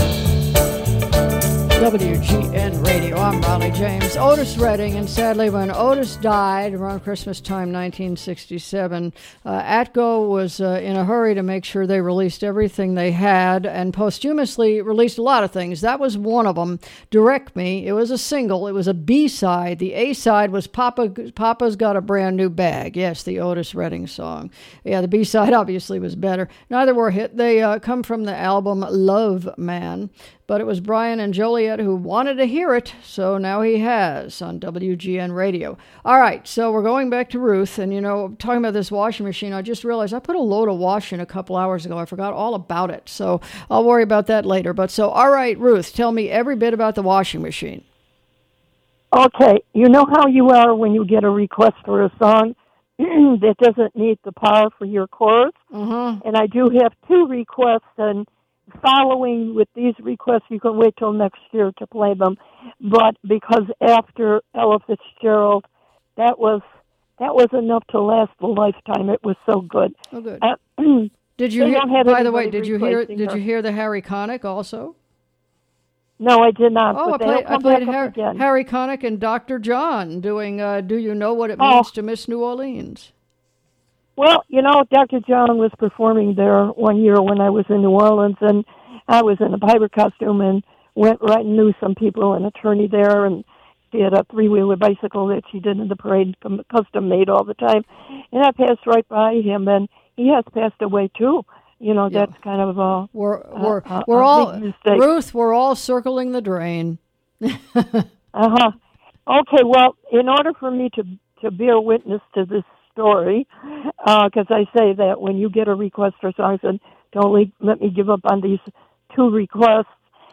WGN Radio. I'm Raleigh James. Otis Redding, and sadly, when Otis died around Christmas time, 1967, ATCO was in a hurry to make sure they released everything they had, and posthumously released a lot of things. That was one of them. Direct Me. It was a single. It was a B-side. The A-side was Papa's Got a Brand New Bag. Yes, the Otis Redding song. Yeah, the B-side obviously was better. Neither were hit. They come from the album Love Man. But it was Brian and Joliet who wanted to hear it, so now he has on WGN Radio. All right, so we're going back to Ruth, and talking about this washing machine, I just realized I put a load of wash in a couple hours ago. I forgot all about it, so I'll worry about that later. But so, all right, Ruth, tell me every bit about the washing machine. Okay, you know how you are when you get a request for a song that doesn't need the power for your chorus? Mm-hmm. And I do have 2 requests, and following with these requests, you can wait till next year to play them. But because after Ella Fitzgerald, that was enough to last a lifetime. It was so good. Oh, good. Did Did you hear? By the way, did you hear the Harry Connick also? No, I did not. Oh, but I they'll come played back up again. Harry Connick and Dr. John doing Do You Know What It Means to Miss New Orleans? Well, Dr. John was performing there one year when I was in New Orleans, and I was in a piper costume and went right and knew some people, an attorney there, and she had a three-wheeler bicycle that she did in the parade, custom made all the time. And I passed right by him, and he has passed away too. That's kind of a we're all big mistake. Ruth. We're all circling the drain. Uh-huh. Okay, well, in order for me to bear witness to this story, because I say that when you get a request for songs, and don't let me give up on these two requests,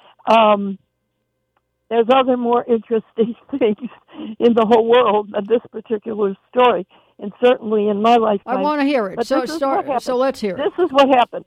there's other more interesting things in the whole world than this particular story, and certainly in my lifetime. I want to hear it. But So let's hear it. This is what happened.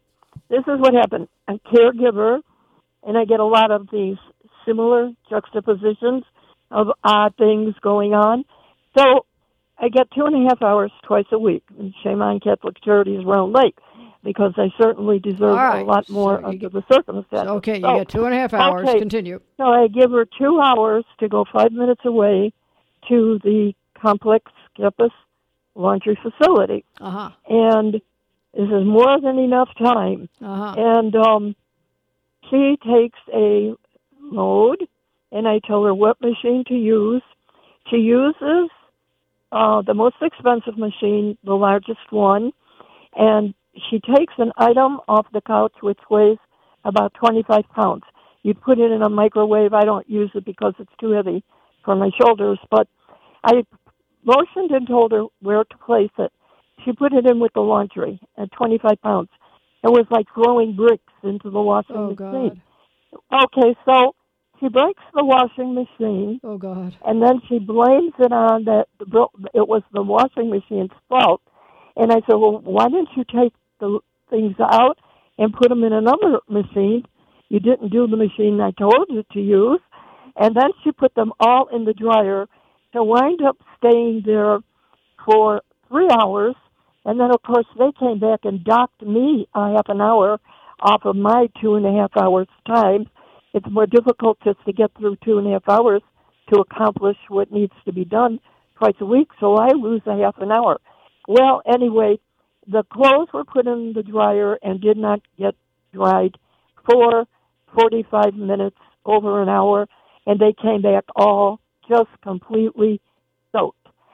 A caregiver, and I get a lot of these similar juxtapositions of odd things going on. So I get 2.5 hours twice a week, and shame on Catholic Charities Round Lake, because I certainly deserve a lot more under the circumstances. Okay, you get 2.5 hours. Okay. Continue. So I give her 2 hours to go 5 minutes away to the complex campus laundry facility. Uh-huh. And this is more than enough time. Uh-huh. And she takes a load, and I tell her what machine to use. She uses the most expensive machine, the largest one, and she takes an item off the couch which weighs about 25 pounds. You put it in a microwave. I don't use it because it's too heavy for my shoulders, but I motioned and told her where to place it. She put it in with the laundry at 25 pounds. It was like throwing bricks into the washing machine. God. Okay, so she breaks the washing machine. Oh, God. And then she blames it on that it was the washing machine's fault. And I said, well, why didn't you take the things out and put them in another machine? You didn't do the machine I told you to use. And then she put them all in the dryer to wind up staying there for 3 hours. And then, of course, they came back and docked me a half an hour off of my 2.5 hours time. It's more difficult just to get through 2.5 hours to accomplish what needs to be done twice a week, so I lose a half an hour. Well, anyway, the clothes were put in the dryer and did not get dried for 45 minutes, over an hour, and they came back all just completely soaked.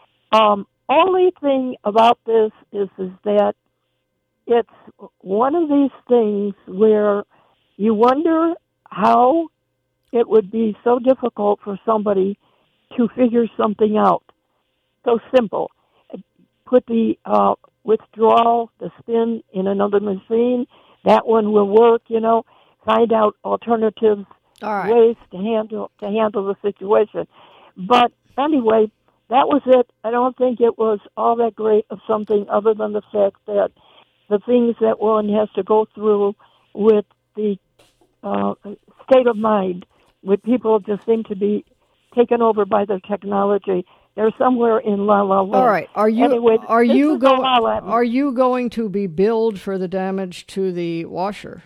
Only thing about this is that it's one of these things where you wonder how it would be so difficult for somebody to figure something out. So simple. Put the withdrawal, the spin in another machine. That one will work, Find out alternatives, ways to handle the situation. But anyway, that was it. I don't think it was all that great of something other than the fact that the things that one has to go through with the state of mind, with people just seem to be taken over by their technology. They're somewhere in La La Land. All right. Are you going to be billed for the damage to the washer?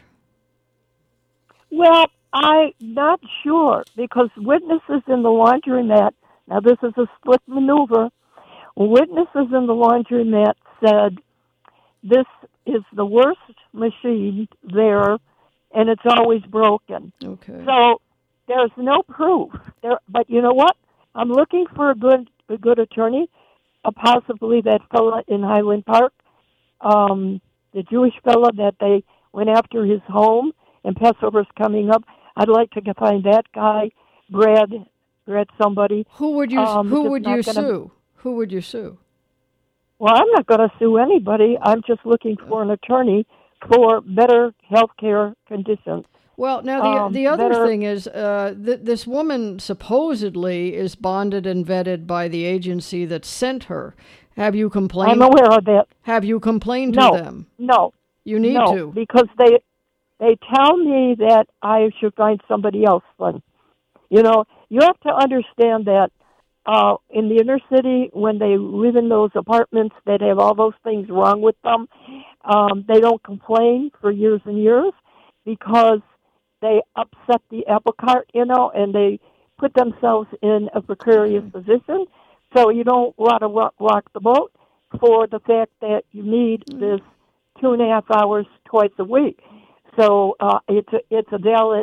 Well, I'm not sure, because witnesses in the laundromat, now this is a split maneuver, witnesses in the laundromat said this is the worst machine there, and it's always broken. Okay. So there's no proof there. But you know what? I'm looking for a good attorney, possibly that fella in Highland Park, the Jewish fella that they went after his home, and Passover's coming up. I'd like to find that guy, Brad somebody. Who would you sue? Who would you sue? Well, I'm not going to sue anybody. I'm just looking for an attorney for better health care conditions. Well, now the other thing is this woman supposedly is bonded and vetted by the agency that sent her. Have you complained? I'm aware of that. Have you complained to them? No. You need to. Because they tell me that I should find somebody else. But, you have to understand that in the inner city, when they live in those apartments that have all those things wrong with them, they don't complain for years and years because they upset the apple cart, and they put themselves in a precarious position. So you don't want to rock the boat for the fact that you need this 2.5 hours twice a week. So it's a valid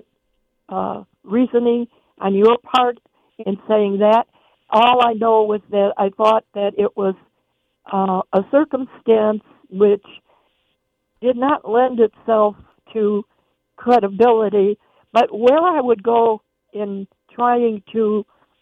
reasoning on your part in saying that. All I know was that I thought that it was a circumstance which did not lend itself to credibility, but where I would go in trying to,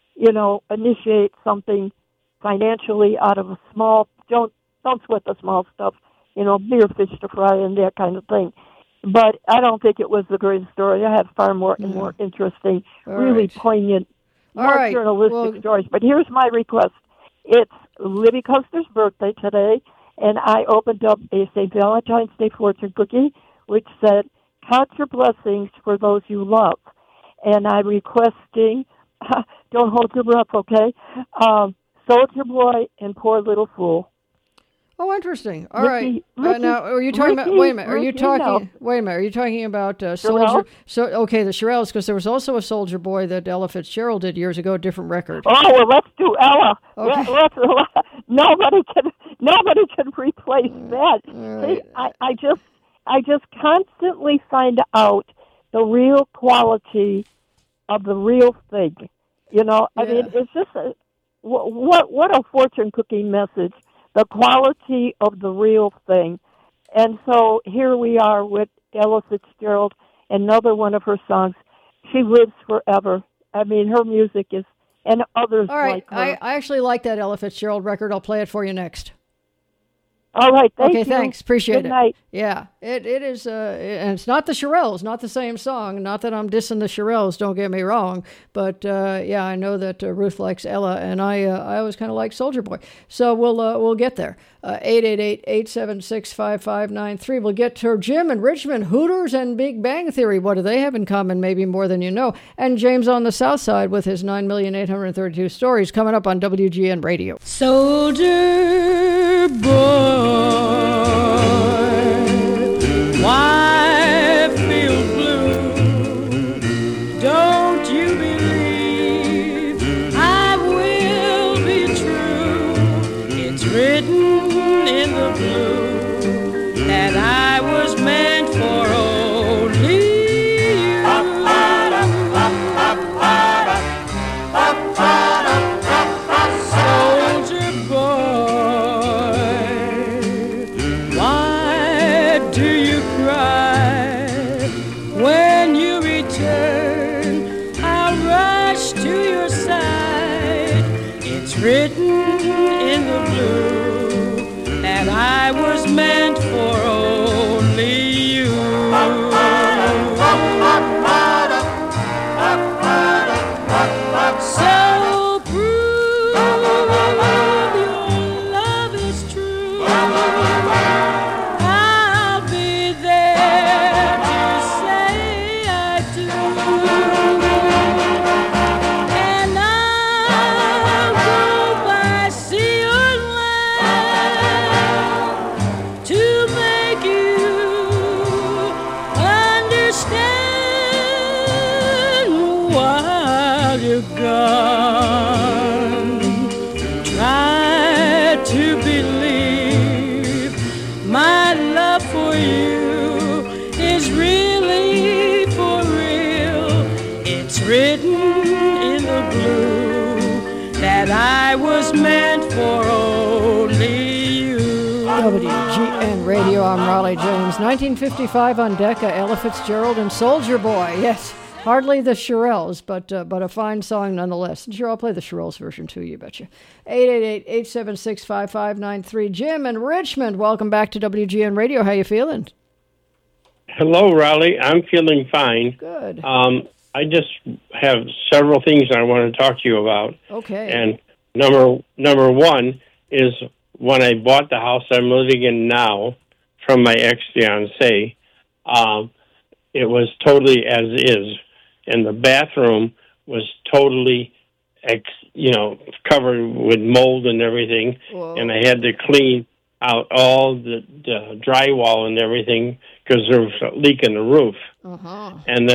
initiate something financially out of a small, don't sweat the small stuff, bigger fish to fry and that kind of thing. But I don't think it was the greatest story. I had far more and more interesting, really poignant, more journalistic stories. But here's my request. It's Libby Custer's birthday today, and I opened up a St. Valentine's Day fortune cookie, which said, "Count your blessings for those you love." And I'm requesting, don't hold your breath, okay? Soldier Boy and Poor Little Fool. Oh, interesting. All right. Now, are you talking about? Wait a minute. Are you talking? Wait a minute. Are you talking about Soldier? So, okay, the Shirelles, because there was also a Soldier Boy that Ella Fitzgerald did years ago, a different record. Oh well, let's do Ella. Okay. Nobody can replace that. Right. See, I just constantly find out the real quality of the real thing. I mean, it's just what a fortune cookie message. The quality of the real thing. And so here we are with Ella Fitzgerald, another one of her songs. She lives forever. I mean, her music is, and others like her. I actually like that Ella Fitzgerald record. I'll play it for you next. All right, thank you. Okay, thanks. Appreciate it. Good night. Yeah, it is, and it's not the Shirelles, not the same song. Not that I'm dissing the Shirelles, don't get me wrong. But, yeah, I know that Ruth likes Ella, and I always kind of like Soldier Boy. So we'll get there. 888-876-5593. We'll get to Jim and Richmond, Hooters and Big Bang Theory. What do they have in common? Maybe more than you know. And James on the South Side with his 9,832 stories coming up on WGN Radio. Soldier Boy, why feel blue? Don't you believe I will be true? It's written in the blue that I was meant for only you. Soldier boy, why do you cry when you return? I'll rush to your side. It's written in the blue that I was meant for only you. So prove your love is true. I'll be there to say I do, and I'll go by sea or land to make you understand while you're gone. Try to believe my love for you is really for real. It's written in the blue that I was meant for only you. WGN Radio, I'm Raleigh James. 1955 on Decca, Ella Fitzgerald and Soldier Boy. Yes, hardly the Shirelles, but a fine song nonetheless. And sure, I'll play the Shirelles version too, you betcha. 888-876-5593. Jim in Richmond, welcome back to WGN Radio. How you feeling? Hello, Raleigh. I'm feeling fine. Good. I just have several things I want to talk to you about. Okay. And number one is when I bought the house I'm living in now from my ex-fiancée, it was totally as is. And the bathroom was totally, covered with mold and everything. Whoa. And I had to clean out all the drywall and everything because there was a leak in the roof. Uh-huh. And then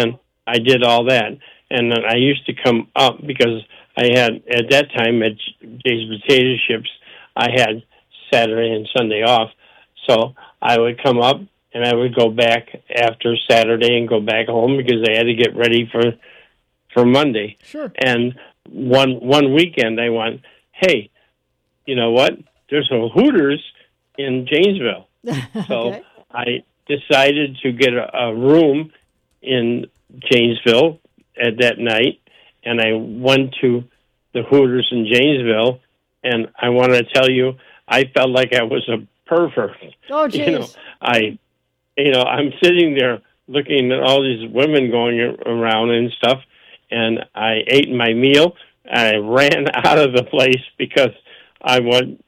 I did all that. And then I used to come up because I had, at that time, at Jay's Potato Chips, I had Saturday and Sunday off. So I would come up and I would go back after Saturday and go back home because I had to get ready for Monday. Sure. And one weekend I went, hey, you know what? There's a Hooters in Janesville. So Okay. I decided to get a room in Janesville at that night, and I went to the Hooters in Janesville, and I want to tell you, I felt like I was a pervert. Oh, geez. I'm sitting there looking at all these women going around and stuff, and I ate my meal. I ran out of the place because I went,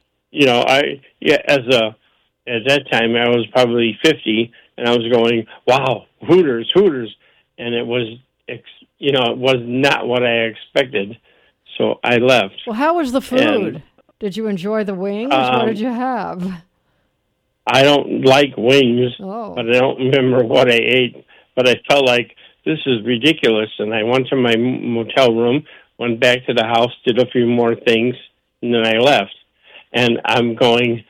at that time I was probably 50, and I was going, wow, Hooters, and it was, it was not what I expected. So I left. Well, how was the food? And, did you enjoy the wings? What did you have? I don't like wings, Oh. but I don't remember what I ate. But I felt like this is ridiculous, and I went to my motel room, went back to the house, did a few more things, and then I left. And I'm going,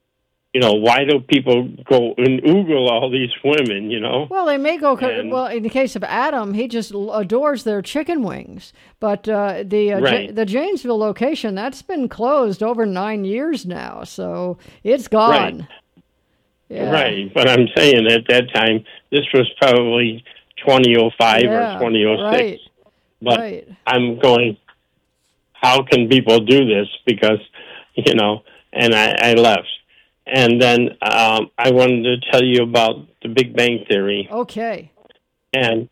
why do people go and oogle all these women, Well, they may go. And- Well, in the case of Adam, he just adores their chicken wings. But Right. the Janesville location, that's been closed over 9 years now, so it's gone. Right. Yeah. Right, but I'm saying at that time, this was probably 2005 Yeah, or 2006. right, But right. I'm going, how can people do this? Because, and I left. And then I wanted to tell you about the Big Bang Theory. Okay. And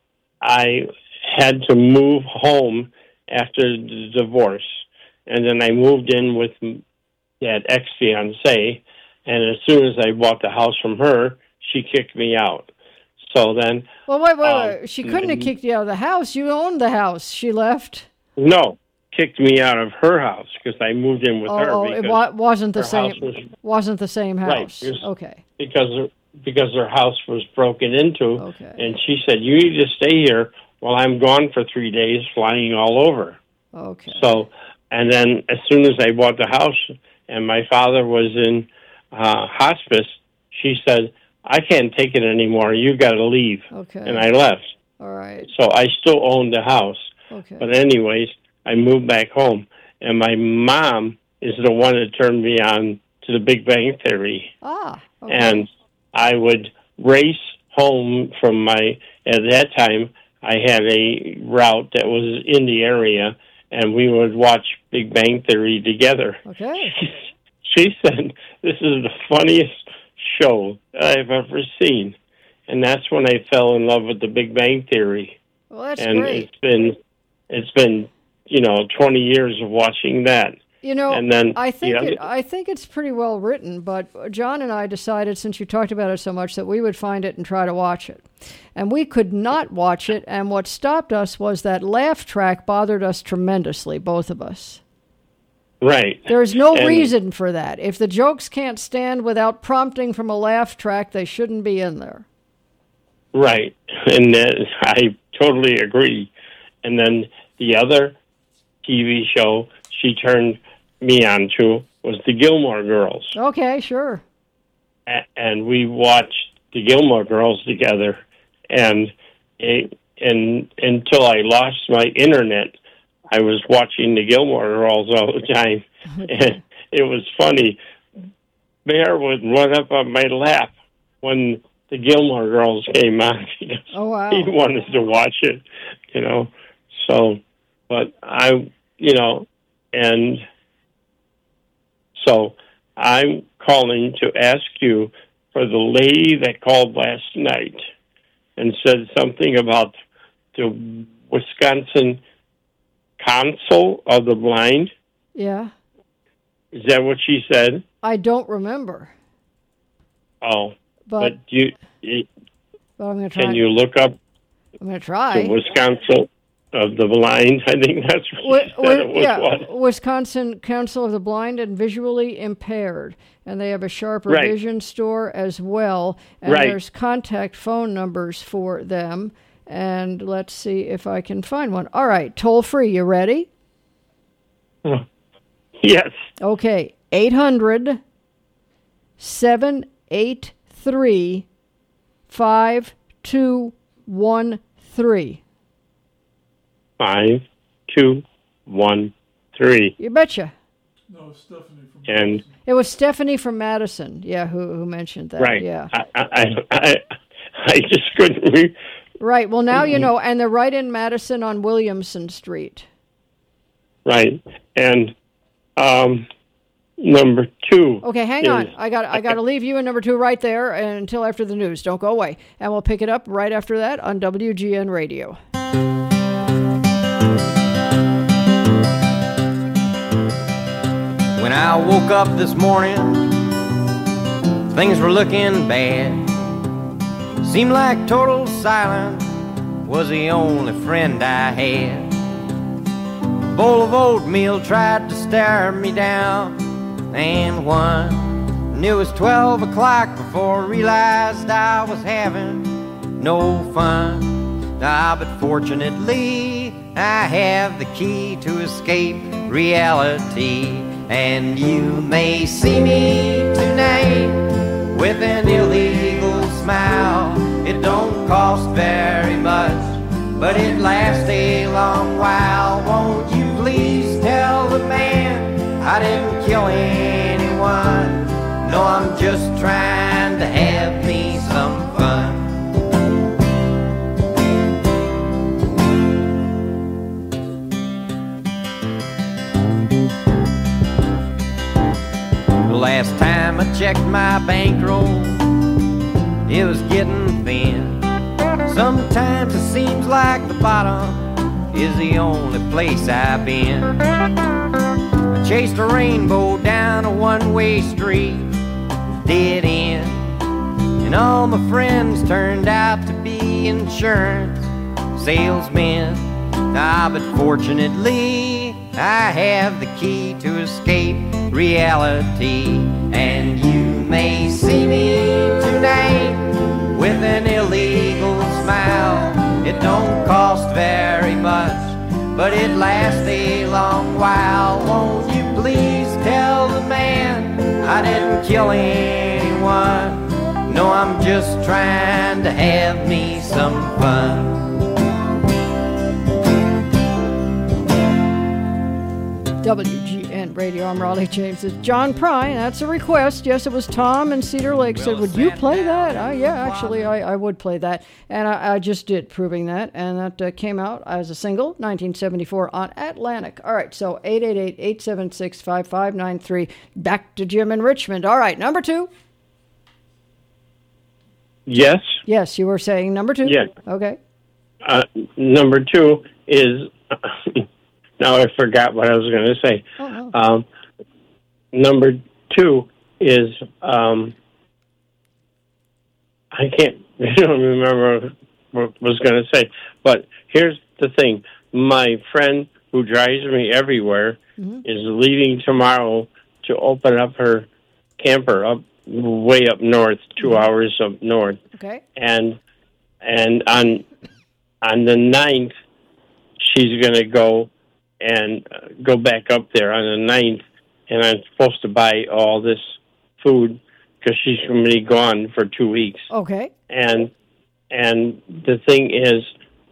I had to move home after the divorce. And then I moved in with that ex-fiancée. And as soon as I bought the house from her, she kicked me out. So then... Well, wait. She couldn't have kicked you out of the house. You owned the house. She left. No, kicked me out of her house because I moved in with her. Oh, it because wasn't the her same. house was- Wasn't the same house. Right, Okay. because her house was broken into. Okay. And she said, you need to stay here while I'm gone for 3 days flying all over. Okay. So, and then as soon as I bought the house and my father was in hospice, she said, I can't take it anymore. You got to leave. Okay. And I left. All right. So I still owned the house. Okay. But anyways, I moved back home. And my mom is the one that turned me on to the Big Bang Theory. Ah. Okay. And I would race home from at that time, I had a route that was in the area, and we would watch Big Bang Theory together. Okay. She said, this is the funniest show that I've ever seen. And that's when I fell in love with the Big Bang Theory. Well, that's And great. it's been 20 years of watching that. And then I think the other- I think it's pretty well written, but John and I decided, since you talked about it so much, that we would find it and try to watch it. And we could not watch it, and what stopped us was that laugh track bothered us tremendously, both of us. Right. There's no And- reason for that. If the jokes can't stand without prompting from a laugh track, they shouldn't be in there. Right. And I totally agree. And then the other TV show she turned me on to was the Gilmore Girls. Okay, sure. And we watched the Gilmore Girls together. And until I lost my internet, I was watching the Gilmore Girls all the time. And it was funny. Bear would run up on my lap when the Gilmore Girls came on because Oh, wow. he wanted to watch it, So, but and so I'm calling to ask you for the lady that called last night and said something about the Wisconsin Council of the Blind. Yeah. Is that what she said? I don't remember, Oh, but you I'm going to try. can you look up I'm going to try. the Wisconsin of the Blind? I think that's what she said. It was what? Wisconsin Council of the Blind and Visually Impaired, and they have a Sharper Right. Vision store as well. And Right. there's contact phone numbers for them. And let's see if I can find one. All right, toll free. You ready? Yes. Okay, 800-783-5213. 5213. You betcha. No, Stephanie from And It was Stephanie from Madison, yeah, who mentioned that. right. Yeah. I just couldn't. Right. Well, now you know, and they're right in Madison on Williamson Street. Right. And number 2. Okay, hang on. I got to leave you in number 2 right there until after the news. Don't go away, and we'll pick it up right after that on WGN Radio. When I woke up this morning, things were looking bad. Seemed like total silence was the only friend I had. A bowl of oatmeal tried to stare me down, and and it was 12 o'clock before I realized I was having no fun. But fortunately, I have the key to escape reality. And you may see me tonight with an illegal smile. It don't cost very much, but it lasts a long while. Won't you please tell the man I didn't kill anyone? No, I'm just trying to have me some fun. The last time I checked my bankroll, it was getting thin. Sometimes it seems like the bottom is the only place I've been. I chased a rainbow down a one-way street, dead end, and all my friends turned out to be insurance salesmen. But fortunately, I have the key to escape reality. And you may see me tonight with an illegal smile. It don't cost very much, but it lasts a long while. Won't you please tell the man I didn't kill anyone? No, I'm just trying to have me some fun. WGN Radio. I'm Raleigh James. It's John Prine. That's a request. Yes, it was Tom in Cedar Lake said, would you play that? Yeah, actually, I would play that. And I just did, proving that. And that came out as a single, 1974, on Atlantic. All right, so 888-876-5593. Back to Jim in Richmond. All right, number 2. Yes. Yes, you were saying number 2? Yes. Okay. Number 2 is... Now I forgot what I was going to say. Oh, no. Number 2 is I don't remember what I was going to say. But here's the thing: my friend who drives me everywhere is leaving tomorrow to open up her camper way up north, 2 hours up north. Okay. And on the 9th, she's going to go back up there on the 9th, and I'm supposed to buy all this food because she's going to be gone for 2 weeks. Okay. And the thing is,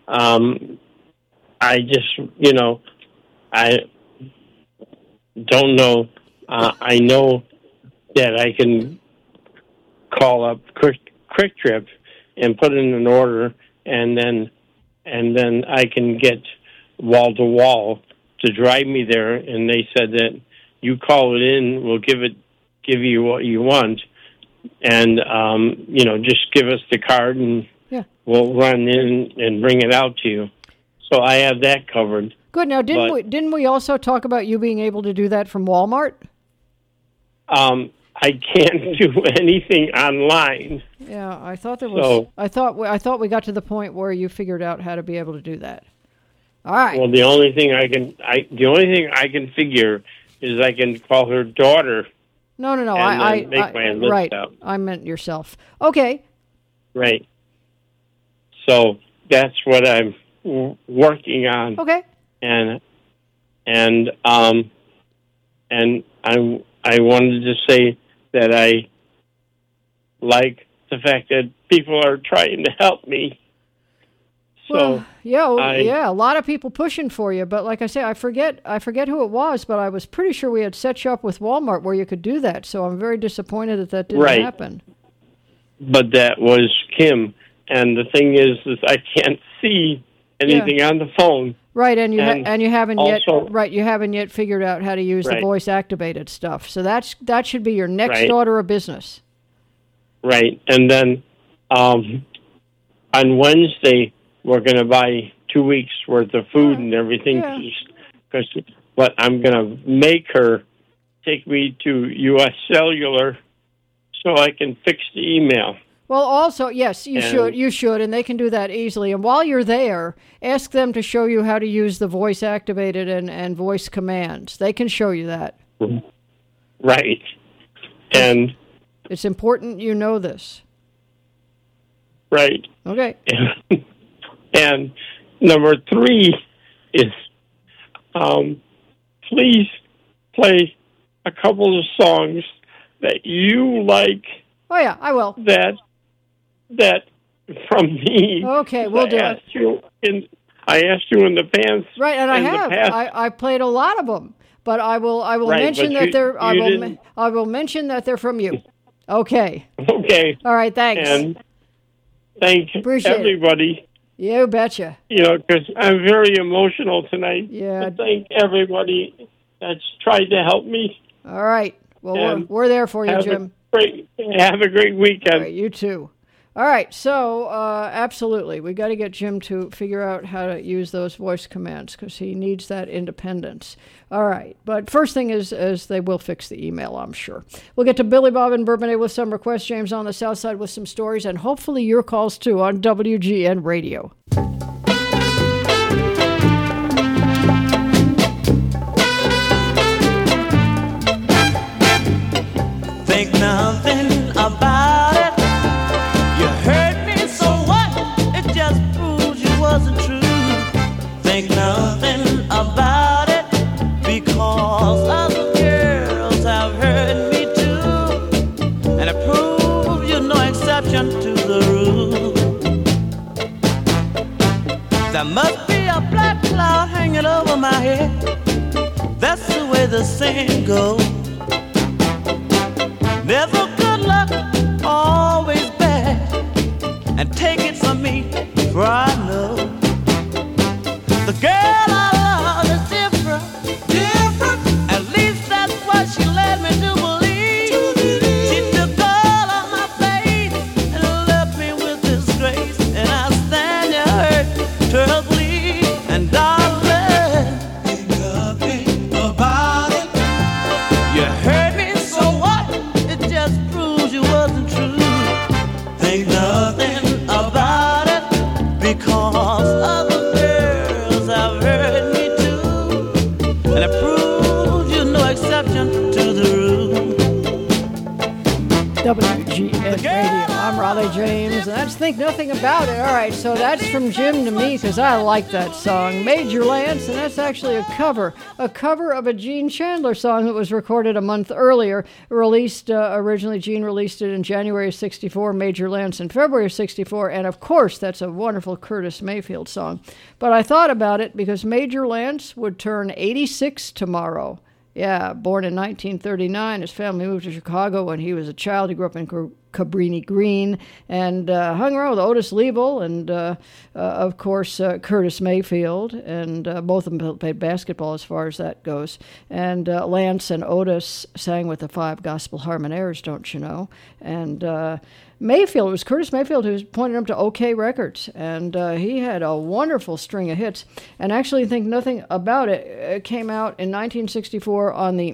I just, I don't know. I know that I can call up Quick Trip and put in an order, and then I can get wall to wall to drive me there, and they said that you call it in, we'll give you what you want, and just give us the card, and we'll run in and bring it out to you. So I have that covered. Good. Now, didn't we also talk about you being able to do that from Walmart? I can't do anything online. Yeah, I thought there was. So, I thought we got to the point where you figured out how to be able to do that. All right. Well, the only thing I can figure is I can call her daughter. No. And make my list right. out. I meant yourself. Okay. Right. So that's what I'm working on. Okay. And I wanted to say that I like the fact that people are trying to help me. Well, yeah, a lot of people pushing for you, but like I say, I forget who it was, but I was pretty sure we had set you up with Walmart where you could do that. So I'm very disappointed that didn't happen. But that was Kim, and the thing is I can't see anything on the phone. Right, and you haven't also, yet you haven't yet figured out how to use the voice activated stuff. So that should be your next order of business. Right, and then on Wednesday we're going to buy 2 weeks worth of food and everything. But I'm going to make her take me to U.S. Cellular so I can fix the email. Well, also, yes, you should, and they can do that easily. And while you're there, ask them to show you how to use the voice-activated and voice commands. They can show you that. Right. And it's important you know this. Right. Okay. And number 3 is, please play a couple of songs that you like. Oh, yeah, I will. That from me. Okay, we'll do it. I asked you in the past. Right, and I have. I played a lot of them, but I will mention that they're. I will mention that they're from you. Okay. Okay. All right. Thanks. And thank everybody. You betcha. Because I'm very emotional tonight. Yeah. So thank everybody that's tried to help me. All right. Well, we're there for you, Jim. Have a great weekend. All right, you too. All right, so absolutely, we got to get Jim to figure out how to use those voice commands because he needs that independence. All right, but first thing is they will fix the email, I'm sure. We'll get to Billy Bob in Bourbonnais with some requests, James on the South Side with some stories, and hopefully your calls too on WGN Radio. Think nothing about it. You hurt me, so what? It just proves you wasn't true. Think nothing about it, because other girls have hurt me too. And it proves you're no exception to the rule. There must be a black cloud hanging over my head. That's the way the saying goes. Never good luck, always bad. And take it from me, for I know the girl I love is different. At least that's what she led me to believe. She took all of my faith and left me with disgrace. And I stand you hurt terribly. And darling, think nothing about it. You hurt me, so what? Just proves you wasn't true. Think nothing about it, because other girls have hurt me too. And it proves you're no exception to the rule. WGN Radio. I'm Raleigh James, and that's Think Nothing About It. All right, so that's from Jim to me, because I like that song. Major Lance, and that's actually a cover of a Gene Chandler song that was recorded a month earlier. Originally, Gene released it in January of 64, Major Lance in February of 64, and of course, that's a wonderful Curtis Mayfield song. But I thought about it because Major Lance would turn 86 tomorrow. Yeah, born in 1939. His family moved to Chicago when he was a child. He grew up in Cabrini Green and hung around with Otis Liebel and, of course, Curtis Mayfield. And both of them played basketball as far as that goes. And Lance and Otis sang with the Five Gospel Harmonaires, don't you know? And Mayfield, it was Curtis Mayfield who pointed him to OK Records, and he had a wonderful string of hits. And actually, Think Nothing About It, it came out in 1964 on the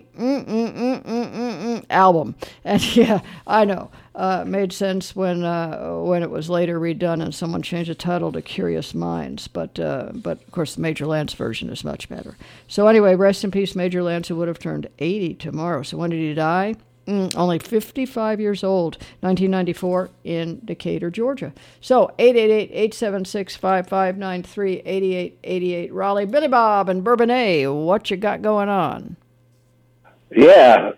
album. And yeah, I know, made sense when it was later redone and someone changed the title to Curious Minds. But of course, the Major Lance version is much better. So anyway, rest in peace, Major Lance, who would have turned 80 tomorrow. So when did he die? Only 55 years old, 1994 in Decatur, Georgia. So 888-876-5593, 8888 Raleigh. Billy Bob and Bourbonnais, what you got going on? Yeah,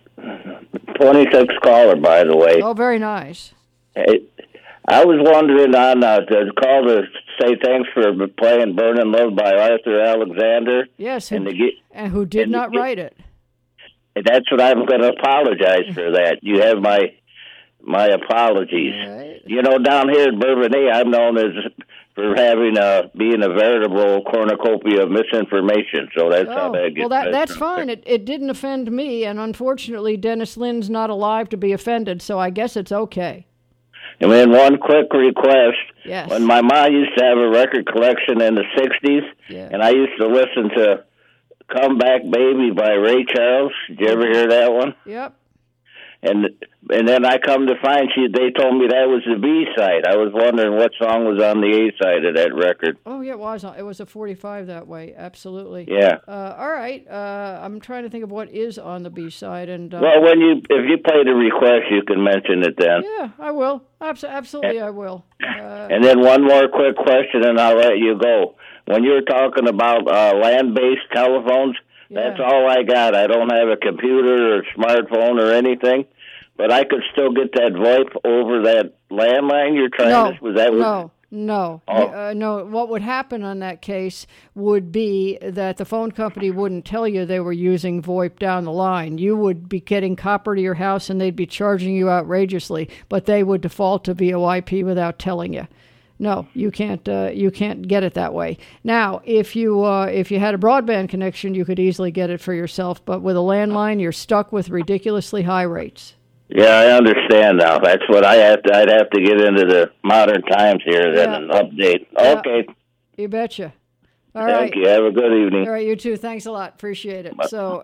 26 caller, by the way. Oh, very nice. Hey, I was wondering on to call to say thanks for playing Burning Love by Arthur Alexander. Yes, and who did not write it. That's what I'm going to apologize for that. You have my apologies. Right. You know, down here in Bourbonnais, I'm known as for having being a veritable cornucopia of misinformation. So that's how that gets. Well, that's fine. It didn't offend me, and unfortunately, Dennis Lynn's not alive to be offended, so I guess it's okay. And then one quick request. Yes. When my mom used to have a record collection in the 60s, and I used to listen to Come Back Baby by Ray Charles. Did you ever hear that one? Yep. And then I come to find they told me that was the B side. I was wondering what song was on the A side of that record. Oh yeah, it was. It was a 45 that way. Absolutely. Yeah. All right. I'm trying to think of what is on the B side. And well, if you play the request, you can mention it then. Yeah, I will. Absolutely, I will. And then one more quick question, and I'll let you go. When you're talking about land-based telephones, that's all I got. I don't have a computer or smartphone or anything, but I could still get that VoIP over that landline you're trying to... No. No. What would happen on that case would be that the phone company wouldn't tell you they were using VoIP down the line. You would be getting copper to your house, and they'd be charging you outrageously, but they would default to VoIP without telling you. No, you can't get it that way. Now, if you had a broadband connection, you could easily get it for yourself. But with a landline, you're stuck with ridiculously high rates. Yeah, I understand now. That's what I'd have to get into the modern times here then and update. Yeah. Okay. You betcha. All Thank you. Have a good evening. All right, you too. Thanks a lot. Appreciate it. So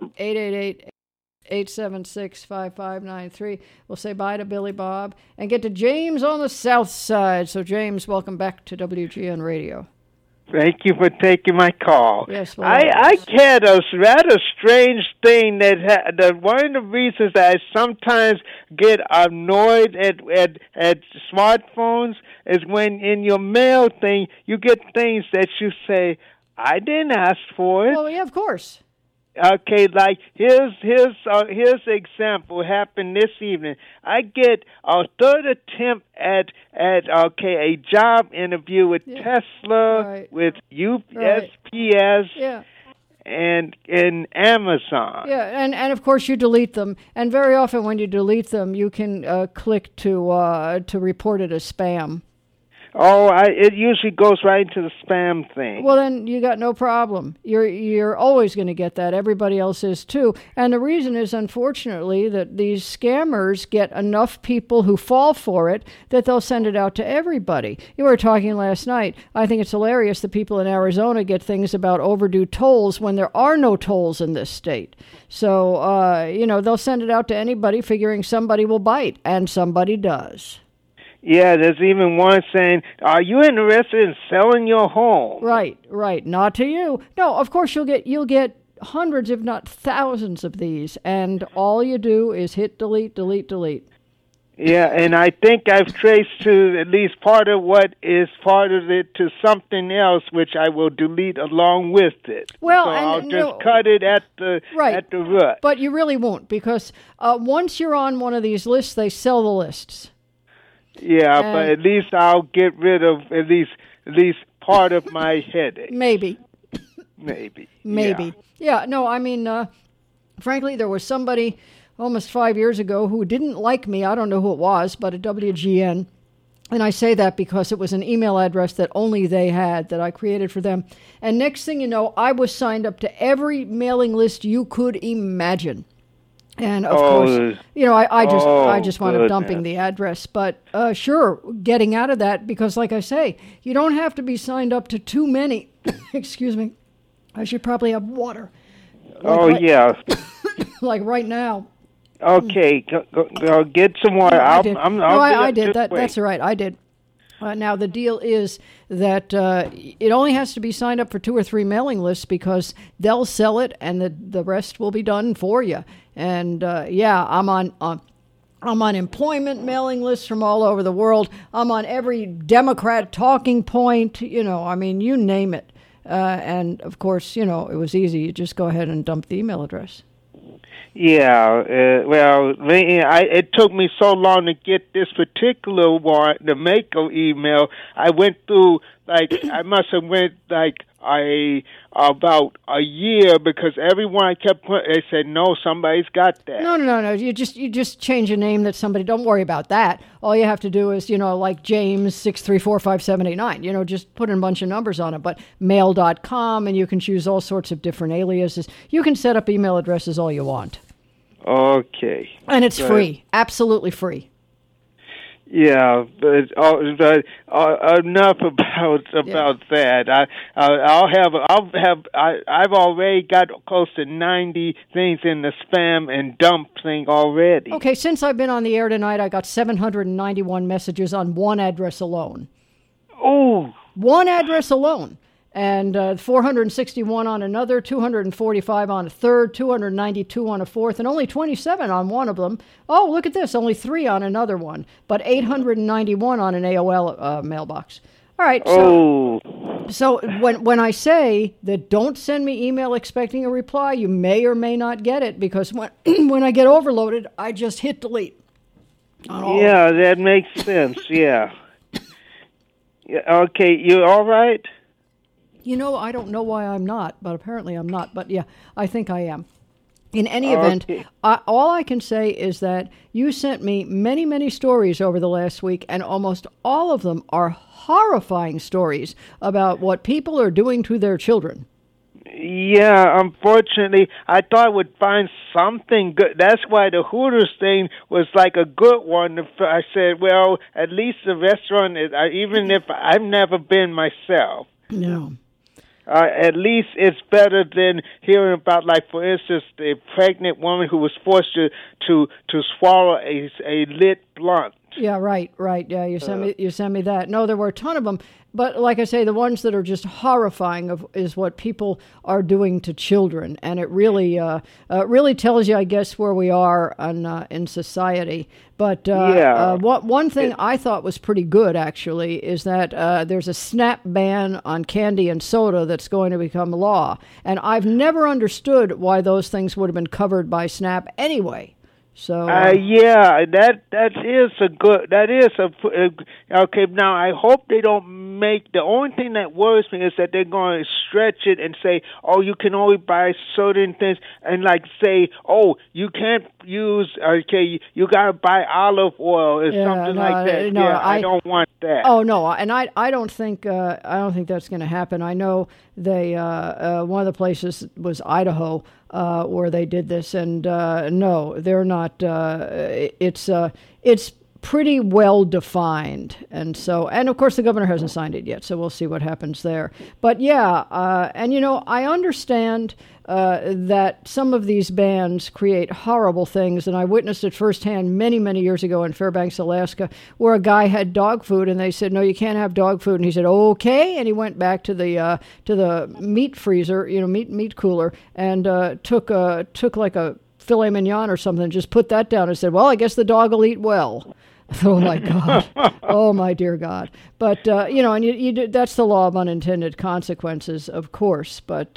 888-876-5593. We'll say bye to Billy Bob and get to James on the south side. So, James, welcome back to WGN Radio. Thank you for taking my call. Yes, well, I had a rather strange thing that one of the reasons that I sometimes get annoyed at smartphones is when in your mail thing you get things that you say, I didn't ask for it. Well, yeah, of course. Okay, like here's an example happened this evening. I get a third attempt at a job interview with Tesla, with USPS, and Amazon. Yeah, and of course you delete them. And very often when you delete them, you can click to report it as spam. Oh, it usually goes right into the spam thing. Well, then you got no problem. You're always going to get that. Everybody else is too. And the reason is, unfortunately, that these scammers get enough people who fall for it that they'll send it out to everybody. You were talking last night. I think it's hilarious that people in Arizona get things about overdue tolls when there are no tolls in this state. So, they'll send it out to anybody figuring somebody will bite, and somebody does. Yeah, there's even one saying, are you interested in selling your home? Right. Not to you. No, of course you'll get hundreds, if not thousands of these, and all you do is hit delete. Yeah, and I think I've traced to at least part of what is part of it to something else, which I will delete along with it. Well, so I'll just cut it at the root. But you really won't, because once you're on one of these lists, they sell the lists. Yeah, but at least I'll get rid of at least part of my headache. Maybe. Yeah. No, I mean, frankly, there was somebody almost 5 years ago who didn't like me. I don't know who it was, but at WGN. And I say that because it was an email address that only they had that I created for them. And next thing you know, I was signed up to every mailing list you could imagine. And of course, I just wound up dumping the address. But sure, getting out of that, because like I say, you don't have to be signed up to too many. Excuse me. I should probably have water. Yeah. Like right now. Okay, go get some water. I did. That's all right. I did. Now, the deal is that it only has to be signed up for 2 or 3 mailing lists because they'll sell it and the rest will be done for you. And, I'm on I'm on employment mailing lists from all over the world. I'm on every Democrat talking point. You know, I mean, you name it. And, of course, you know, it was easy. You just go ahead and dump the email address. Yeah, it took me so long to get this particular one, the Mako email. I went through, I must have went, about a year, because everyone kept they said, no, somebody's got that. No. You just change a name that somebody, don't worry about that. All you have to do is, you know, like James 6345789, you know, just put in a bunch of numbers on it. But mail.com, and you can choose all sorts of different aliases. You can set up email addresses all you want. Okay. And it's free, absolutely free. Yeah, but enough about that. I've already got close to 90 things in the spam and dump thing already. Okay, since I've been on the air tonight, I got 791 messages on one address alone. Oh, one address alone. And 461 on another, 245 on a third, 292 on a fourth, and only 27 on one of them. Oh, look at this, only 3 on another one, but 891 on an AOL mailbox. All right, so when I say that don't send me email expecting a reply, you may or may not get it, because when I get overloaded, I just hit delete. Yeah, that makes sense, yeah. Okay, you all right? You know, I don't know why I'm not, but apparently I'm not. But yeah, I think I am. In any event, all I can say is that you sent me many, many stories over the last week, and almost all of them are horrifying stories about what people are doing to their children. Yeah, unfortunately, I thought I would find something good. That's why the Hooters thing was like a good one. I said, well, at least the restaurant, even if I've never been myself. No. At least it's better than hearing about, like, for instance, the pregnant woman who was forced to swallow a lit blunt. Yeah, right. Yeah, you sent me that. No, there were a ton of them, but like I say, the ones that are just horrifying is what people are doing to children, and it really tells you, I guess, where we are in society. But one thing I thought was pretty good, actually, is that there's a SNAP ban on candy and soda that's going to become law, and I've never understood why those things would have been covered by SNAP anyway. So yeah, that is okay. Now I hope they don't make, the only thing that worries me is that they're going to stretch it and say, oh, you can only buy certain things, and like say, oh, you can't use, you got to buy olive oil or something like that. No, I don't want that. Oh no, and I don't think that's going to happen. I know they one of the places was Idaho. Where they did this, and no, they're not. It's pretty well defined, and of course the governor hasn't signed it yet, so we'll see what happens there. But yeah, and you know, I understand that some of these bans create horrible things, and I witnessed it firsthand many, many years ago in Fairbanks, Alaska, where a guy had dog food, and they said, "No, you can't have dog food," and he said, "Okay," and he went back to the meat freezer, you know, meat cooler, and took like a filet mignon or something, just put that down and said, "Well, I guess the dog will eat well." Oh my God! Oh my dear God! But you know, and you that's the law of unintended consequences, of course. But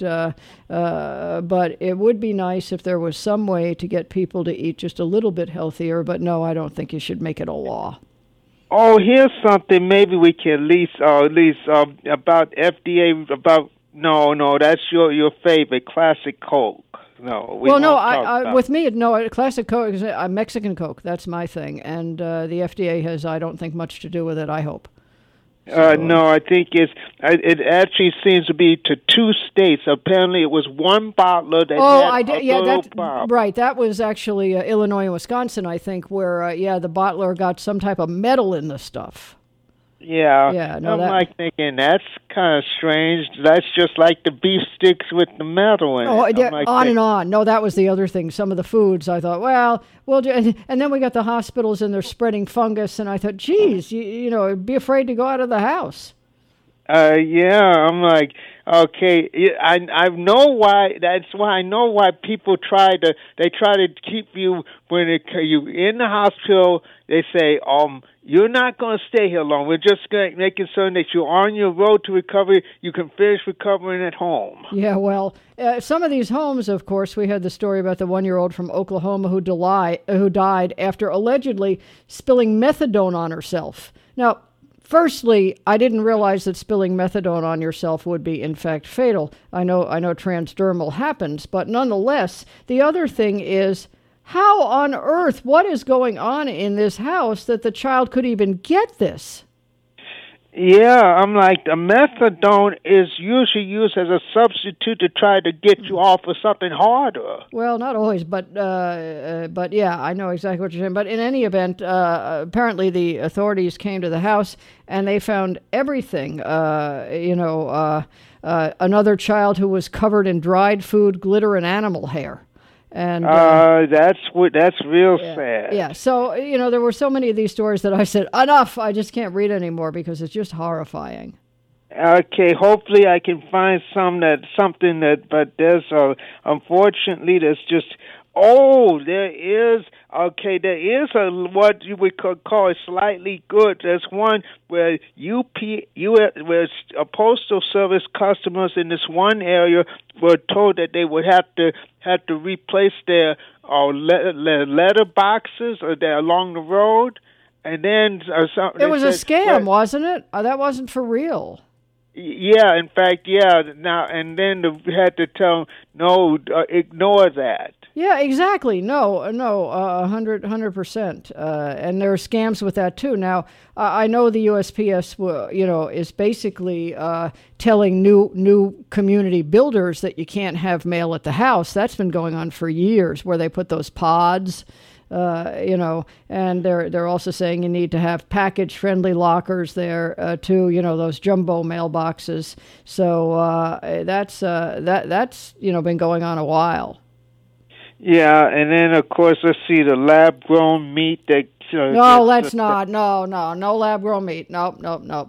it would be nice if there was some way to get people to eat just a little bit healthier. But no, I don't think you should make it a law. Oh, here's something. Maybe we can at least about FDA. No, that's your favorite, Classic Coke. No. With me, no. Classic Coke is a Mexican Coke. That's my thing, and the FDA has, I don't think, much to do with it. I hope. No, I think it actually seems to be to 2 states. Apparently, it was one bottler that right. That was actually Illinois and Wisconsin, I think, where the bottler got some type of metal in the stuff. Yeah. No, I'm thinking that's kind of strange. That's just like the beef sticks with the metal in it. On and on. No, that was the other thing. Some of the foods, I thought, well, we'll do. And then we got the hospitals and they're spreading fungus, and I thought, geez, you know, be afraid to go out of the house. I'm like, Okay, I know why. That's why I know why people try to keep you when you in the hospital. They say, you're not going to stay here long. We're just going to make it so that you're on your road to recovery. You can finish recovering at home. Yeah, well, some of these homes, of course, we had the story about the 1-year-old from Oklahoma who died after allegedly spilling methadone on herself. Now, firstly, I didn't realize that spilling methadone on yourself would be, in fact, fatal. I know transdermal happens, but nonetheless, the other thing is, how on earth, what is going on in this house that the child could even get this? Yeah, I'm like, the methadone is usually used as a substitute to try to get you off of something harder. Well, not always, but yeah, I know exactly what you're saying. But in any event, apparently the authorities came to the house and they found everything. Another child who was covered in dried food, glitter, and animal hair. And that's real sad. Yeah. So, there were so many of these stories that I said, enough, I just can't read anymore because it's just horrifying. Okay, hopefully I can find but there's unfortunately there's just there is what you would call slightly good. There's one where where postal service customers in this one area were told that they would have to replace their letter boxes along the road, and then it was a scam, wasn't it? That wasn't for real. Yeah, in fact, yeah. Now and then we had to tell them, no, ignore that. Yeah, exactly. No, 100%. And there are scams with that too. Now, I know the USPS, is basically telling new community builders that you can't have mail at the house. That's been going on for years, where they put those pods. And they're also saying you need to have package-friendly lockers there too. Those jumbo mailboxes. So that's been going on a while. Yeah, and then of course let's see the lab-grown meat that. No, let's not. No lab-grown meat. Nope.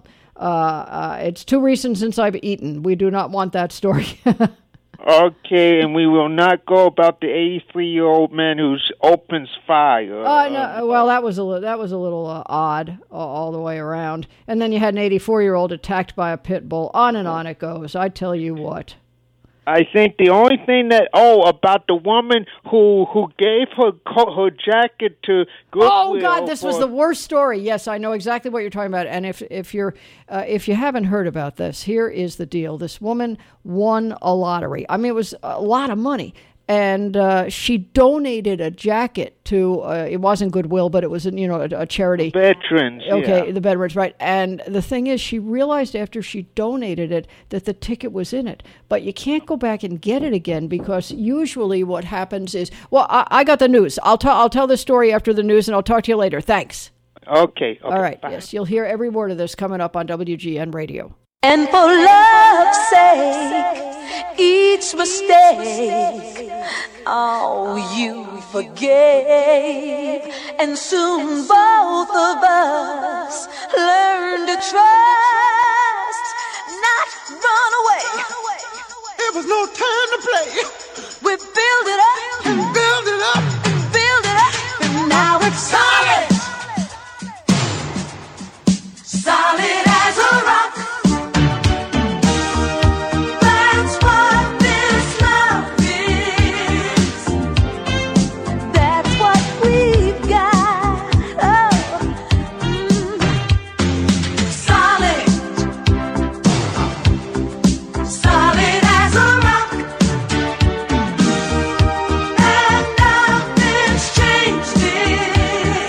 It's too recent since I've eaten. We do not want that story. Okay, and we will not go about the 83-year-old man who opens fire. No, well, that was a little odd all the way around. And then you had an 84-year-old attacked by a pit bull. On and on it goes. I tell you what. I think the only thing about the woman who gave her jacket to Goodwill. Oh God, this was the worst story. Yes, I know exactly what you're talking about. And if you haven't heard about this, here is the deal. This woman won a lottery. I mean, it was a lot of money. And she donated a jacket to, it wasn't Goodwill, but it was, a charity. Veterans, Okay, yeah. The veterans, right. And the thing is, she realized after she donated it that the ticket was in it. But you can't go back and get it again, because usually what happens is, well, I got the news. I'll tell the story after the news, and I'll talk to you later. Thanks. Okay. All right, bye. yes, you'll hear every word of this coming up on WGN Radio. And for love's sake, each mistake, you forgave. And soon both of us learned to trust, not run away. It was no time to play. We build it up and build it up and build it up, and now it's solid. Solid as a rock. Changed it.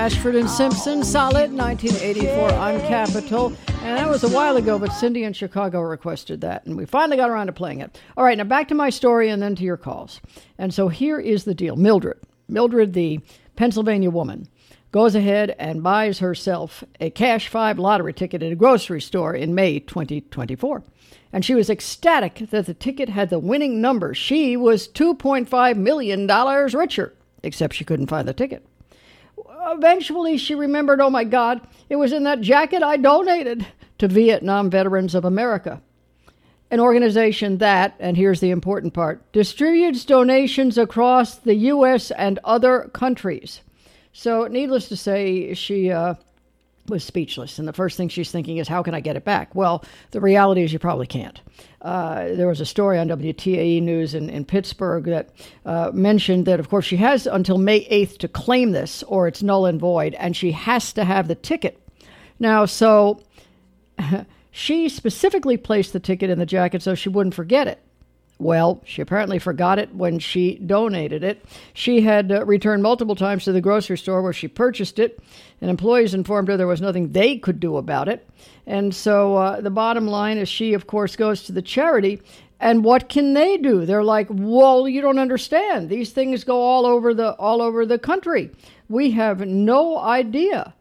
Ashford and Simpson, Solid, 1984 on Capitol. And that was a while ago, but Cindy in Chicago requested that, and we finally got around to playing it. All right, now back to my story and then to your calls. And so here is the deal. Mildred, the Pennsylvania woman, goes ahead and buys herself a Cash 5 lottery ticket at a grocery store in May 2024. And she was ecstatic that the ticket had the winning number. She was $2.5 million richer, except she couldn't find the ticket. Eventually, she remembered, oh my God, it was in that jacket I donated to Vietnam Veterans of America, an organization that, and here's the important part, distributes donations across the U.S. and other countries. So, needless to say, she was speechless. And the first thing she's thinking is, how can I get it back? Well, the reality is you probably can't. There was a story on WTAE News in Pittsburgh that mentioned that, of course, she has until May 8th to claim this, or it's null and void, and she has to have the ticket. Now, so she specifically placed the ticket in the jacket so she wouldn't forget it. Well, she apparently forgot it when she donated it. She had returned multiple times to the grocery store where she purchased it, and employees informed her there was nothing they could do about it. And so the bottom line is she, of course, goes to the charity, and what can they do? They're like, well, you don't understand. These things go all over the country. We have no idea.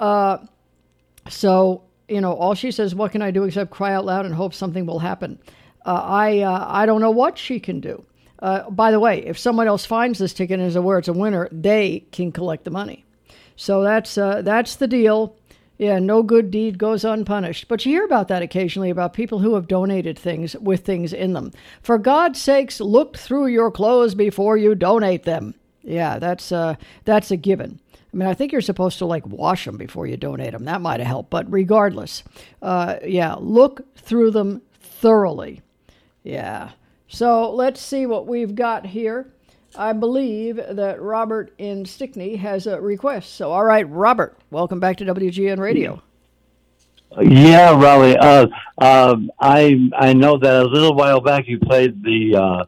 So, all she says, what can I do except cry out loud and hope something will happen? I don't know what she can do. By the way, if someone else finds this ticket and is aware it's a winner, they can collect the money. So that's the deal. Yeah, no good deed goes unpunished. But you hear about that occasionally, about people who have donated things with things in them. For God's sakes, look through your clothes before you donate them. Yeah, that's a given. I mean, I think you're supposed to wash them before you donate them. That might have helped. But regardless, look through them thoroughly. Yeah. So let's see what we've got here. I believe that Robert in Stickney has a request. So, all right, Robert, welcome back to WGN Radio. Yeah, Raleigh. I know that a little while back you played the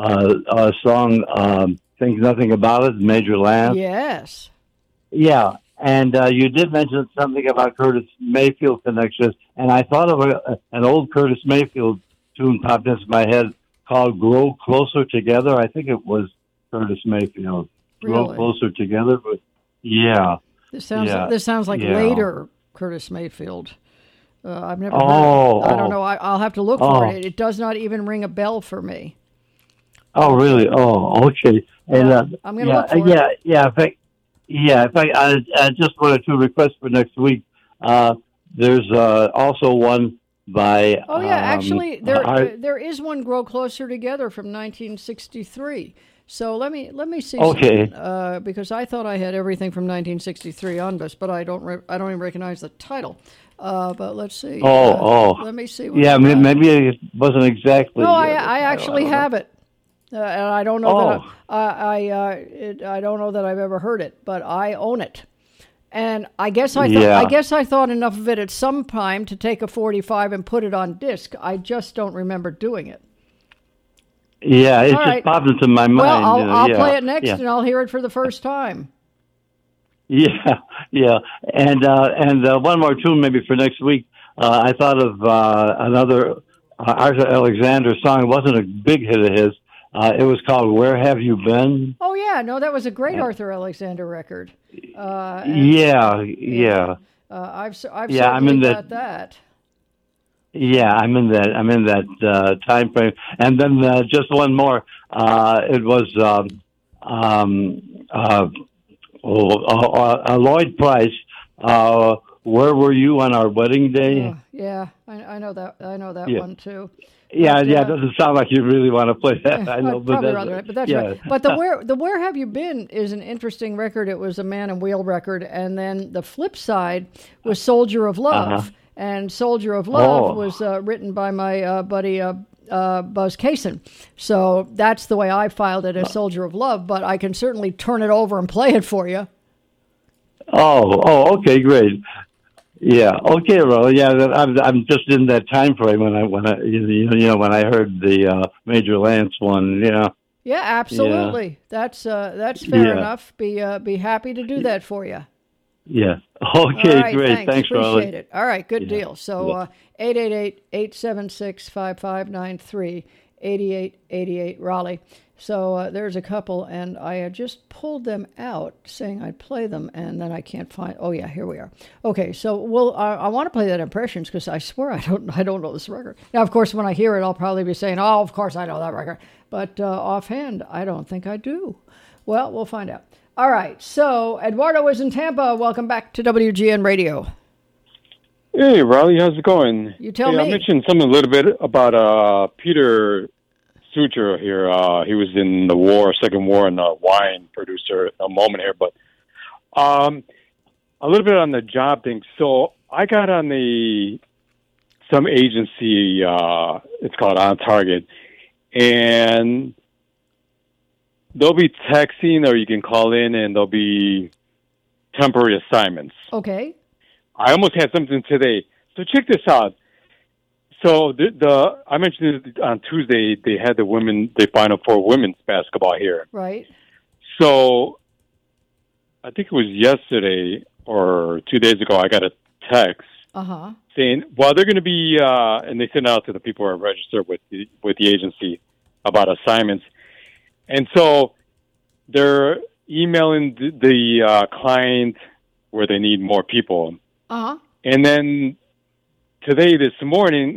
song "Think Nothing About It," Major Lance. Yes. Yeah, and you did mention something about Curtis Mayfield connections, and I thought of an old Curtis Mayfield tune popped into my head called "Grow Closer Together." I think it was Curtis Mayfield. Grow Really? Closer Together, but yeah. This sounds like Yeah. later Curtis Mayfield. I've never Oh, heard it. I don't know. I'll have to look for Oh. it. It does not even ring a bell for me. Oh, really? Oh, okay. And I'm gonna look for it. If I just wanted to request for next week. There's also one by. Oh yeah, actually, there is one "Grow Closer Together" from 1963. So let me see. Okay. something, because I thought I had everything from 1963 on this, but I don't even recognize the title. But let's see. Let me see. What Yeah, we got. maybe it wasn't exactly. No, I actually have it, and I don't know Oh. that I don't know that I've ever heard it, but I own it. And I guess I thought enough of it at some time to take a 45 and put it on disc. I just don't remember doing it. Yeah, it All just right. popped into my mind. Well, I'll yeah, play it next, yeah. and I'll hear it for the first time. Yeah, yeah, and one more tune maybe for next week. I thought of another Arthur Alexander song. It wasn't a big hit of his. It was called "Where Have You Been?" Oh yeah, no, that was a great Arthur Alexander record. Yeah. I've Yeah, I'm certainly in got that. Yeah, I'm in that time frame. And then just one more. It was Lloyd Price. Where were you on our wedding day? Oh, yeah, I know that. I know that Yeah. one too. Yeah, But, yeah. It doesn't sound like you really want to play that. I know, I'd but probably that's, rather, but that's yeah. right. But the Where Have You Been is an interesting record. It was a Man and Wheel record, and then the flip side was Soldier of Love, Uh-huh. and Soldier of Love Oh. was written by my buddy Buzz Cason. So that's the way I filed it as Soldier of Love. But I can certainly turn it over and play it for you. Oh, okay, great. Yeah, okay, well, yeah, I'm just in that time frame when I when I heard the Major Lance one. Yeah. Yeah, absolutely. That's fair enough. Be happy to do that for you. Yeah. All Okay, right, great. Thanks, Raleigh. Appreciate it. All right, good deal. So 888-876-5593, 8888 Raleigh. So there's a couple, and I just pulled them out, saying I'd play them, and then I can't find. Oh yeah, here we are. Okay, so I want to play that Impressions because I swear I don't know this record. Now, of course, when I hear it, I'll probably be saying, "Oh, of course I know that record," but offhand, I don't think I do. Well, we'll find out. All right, so Eduardo is in Tampa. Welcome back to WGN Radio. Hey, Raleigh, how's it going? You tell me. I mentioned something a little bit about Peter Sucher here. He was in the war, Second War, and a wine producer a moment here. But a little bit on the job thing. So I got on some agency, it's called On Target, and they'll be texting, or you can call in, and there'll be temporary assignments. Okay. I almost had something today. So check this out. So I mentioned it on Tuesday. They had they Final Four women's basketball here. Right. So I think it was yesterday or 2 days ago. I got a text saying, "Well, they're going to be," and they send it out to the people who are registered with the agency about assignments. And so they're emailing the client where they need more people. And then today, this morning,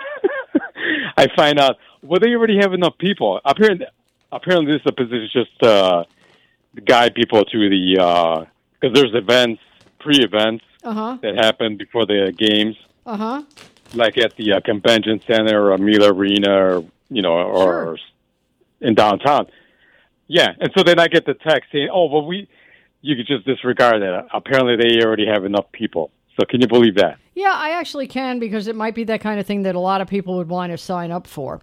I find out, well, they already have enough people. Apparently this is a position just to guide people to the, because there's pre-events that happen before the games. Like at the convention center or Mila Arena or in downtown. Yeah, and so then I get the text saying, "Oh, well, you could just disregard that. Apparently, they already have enough people." So, can you believe that? Yeah, I actually can, because it might be that kind of thing that a lot of people would want to sign up for.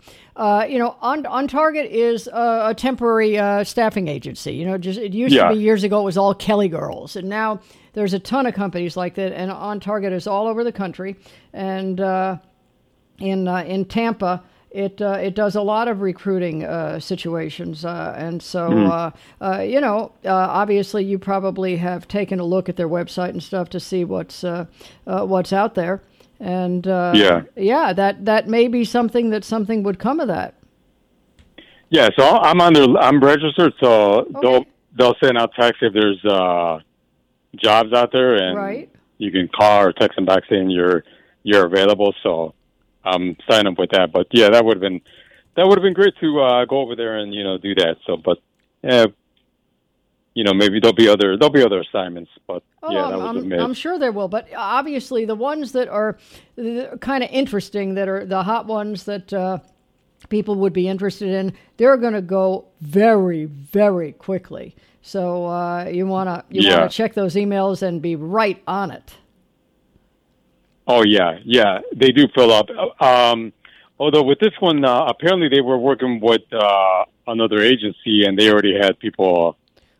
On Target is a temporary staffing agency. It used to be years ago. It was all Kelly Girls, and now there's a ton of companies like that. And On Target is all over the country, and in Tampa. It does a lot of recruiting situations, and so obviously you probably have taken a look at their website and stuff to see what's out there, and that may be something would come of that. Yeah, so I'm registered, so they'll send out texts if there's jobs out there, and you can call or text them back saying you're available. So. Sign up with that, but yeah, that would have been great to go over there and do that. So, but maybe there'll be other assignments. But I'm sure there will. But obviously, the ones that are kind of interesting, that are the hot ones that people would be interested in, they're going to go very, very quickly. So you want to check those emails and be right on it. Oh, yeah, they do fill up. Although with this one, apparently they were working with another agency, and they already had people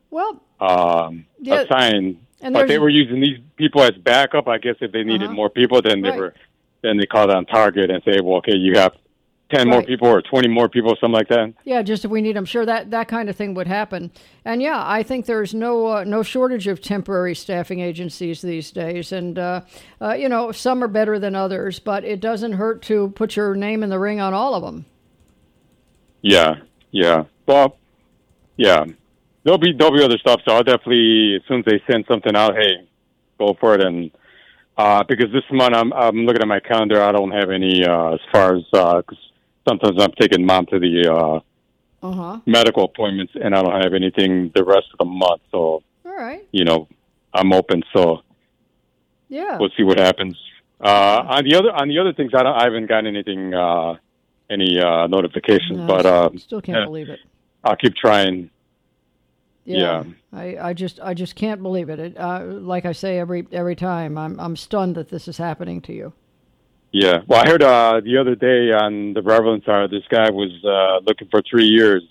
assigned. But they were using these people as backup. I guess if they needed more people, then they called on Target and say, well, okay, you have 10 more people or 20 more people, something like that. Yeah, just if we need them. Sure, that kind of thing would happen. And yeah, I think there's no shortage of temporary staffing agencies these days. And, some are better than others, but it doesn't hurt to put your name in the ring on all of them. Yeah. Well, yeah. There'll be other stuff, so I'll definitely, as soon as they send something out, hey, go for it. And because this month I'm looking at my calendar, I don't have any as far as, 'cause sometimes I'm taking Mom to the medical appointments, and I don't have anything the rest of the month. So, all right, I'm open. So, we'll see what happens. On the other things, I haven't gotten anything, any notifications, but still can't believe it. I'll keep trying. Yeah. I just can't believe it. Like I say every time, I'm stunned that this is happening to you. Yeah. Well, I heard the other day on the Relevance Hour, this guy was looking for 3 years.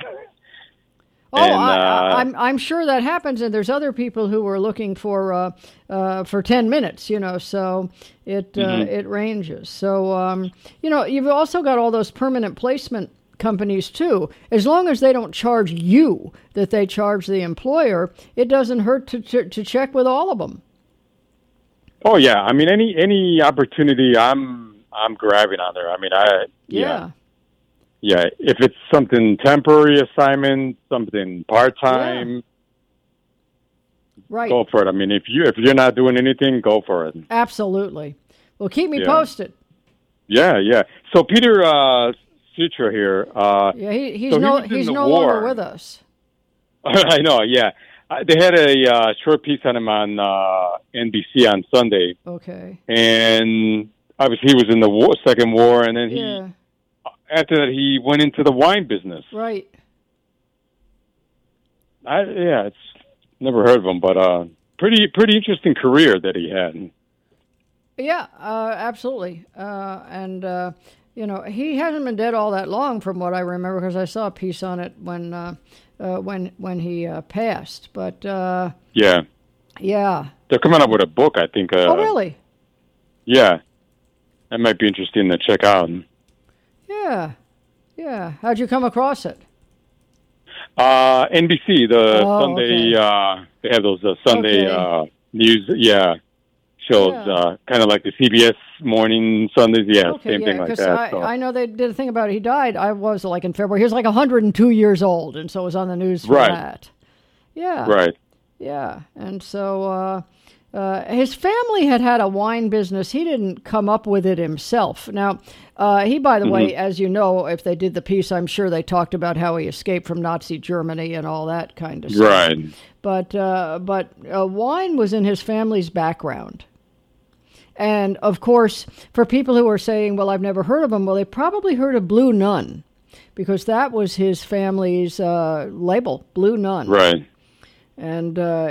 I'm sure that happens, and there's other people who are looking for 10 minutes. So it ranges. So you've also got all those permanent placement companies too. As long as they don't charge you that they charge the employer, it doesn't hurt to check with all of them. Oh yeah, I mean any opportunity I'm grabbing on there. I mean yeah. If it's something temporary assignment, something part time, right? Go for it. I mean if you're not doing anything, go for it. Absolutely. Well, keep me posted. Yeah. So Peter Sutra here. He's no longer with us. I know. Yeah. They had a short piece on him on NBC on Sunday. Okay. And obviously he was in the Second War, and then after that he went into the wine business. Right. It's never heard of him, but pretty interesting career that he had. Yeah, absolutely. And he hasn't been dead all that long, from what I remember, because I saw a piece on it when he passed. But yeah, they're coming up with a book, I think. Oh, really? Yeah, that might be interesting to check out. Yeah. How'd you come across it? NBC, Sunday. Okay. They have those Sunday news. Yeah. Shows kind of like the CBS morning Sundays, same thing like that. I know they did a thing about it. He died. I was like in February. He was like 102 years old, and so it was on the news for that. Yeah, right. Yeah, and so his family had a wine business. He didn't come up with it himself. Now, he, by the way, as you know, if they did the piece, I'm sure they talked about how he escaped from Nazi Germany and all that kind of stuff. Right. But wine was in his family's background. And, of course, for people who are saying, well, I've never heard of him, well, they probably heard of Blue Nun, because that was his family's label, Blue Nun. Right. And,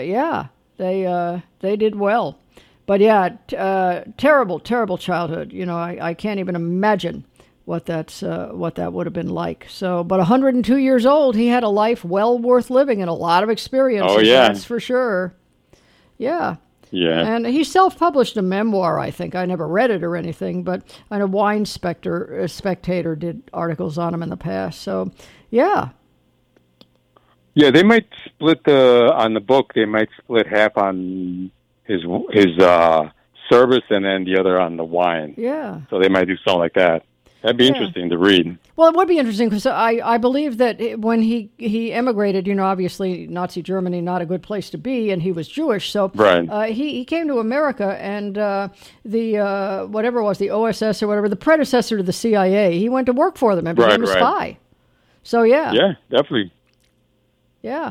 they did well. But, terrible, terrible childhood. I can't even imagine what that would have been like. So, but 102 years old, he had a life well worth living and a lot of experiences. Oh, yeah. That's for sure. Yeah. Yeah. And he self-published a memoir, I think. I never read it or anything, but I know Wine Spectator did articles on him in the past. So, yeah. Yeah, they might split on the book. They might split half on his service and then the other on the wine. Yeah. So they might do something like that. That'd be interesting to read. Well, it would be interesting because I believe that when he emigrated, obviously Nazi Germany, not a good place to be, and he was Jewish. So he came to America, and the whatever it was, the OSS or whatever, the predecessor to the CIA, he went to work for them and became a spy. So, yeah. Yeah, definitely. Yeah.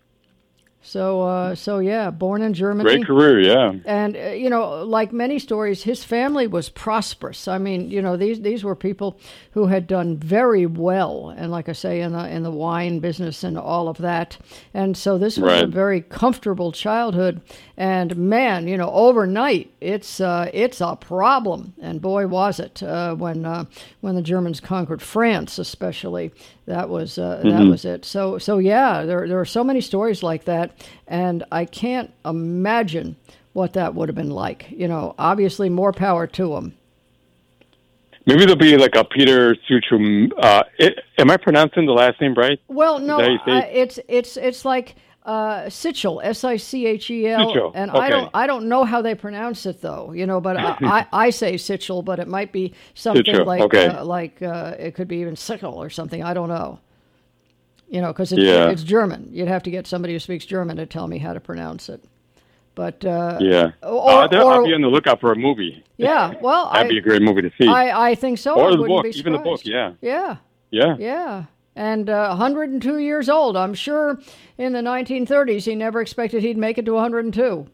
So born in Germany. Great career, yeah. And, like many stories, his family was prosperous. I mean, these were people who had done very well. And like I say, in the wine business and all of that. And so this was a very comfortable childhood. And man, overnight, it's a problem. And boy, was it when the Germans conquered France, especially. That was it. So yeah, there are so many stories like that, and I can't imagine what that would have been like. Obviously, more power to him. Maybe there'll be like a Peter Sutra. Am I pronouncing the last name right? Well, no, it's like Sichel, Sichel, and okay. I don't know how they pronounce it though, but I say Sichel, but it might be something Sichel. like it could be even Sichel or something. I don't know, because it's German. You'd have to get somebody who speaks German to tell me how to pronounce it. But I'll be on the lookout for a movie. Yeah, well, that'd be a great movie to see. I think so. Or the book, even the book. Yeah. Yeah. And 102 years old. I'm sure in the 1930s he never expected he'd make it to 102.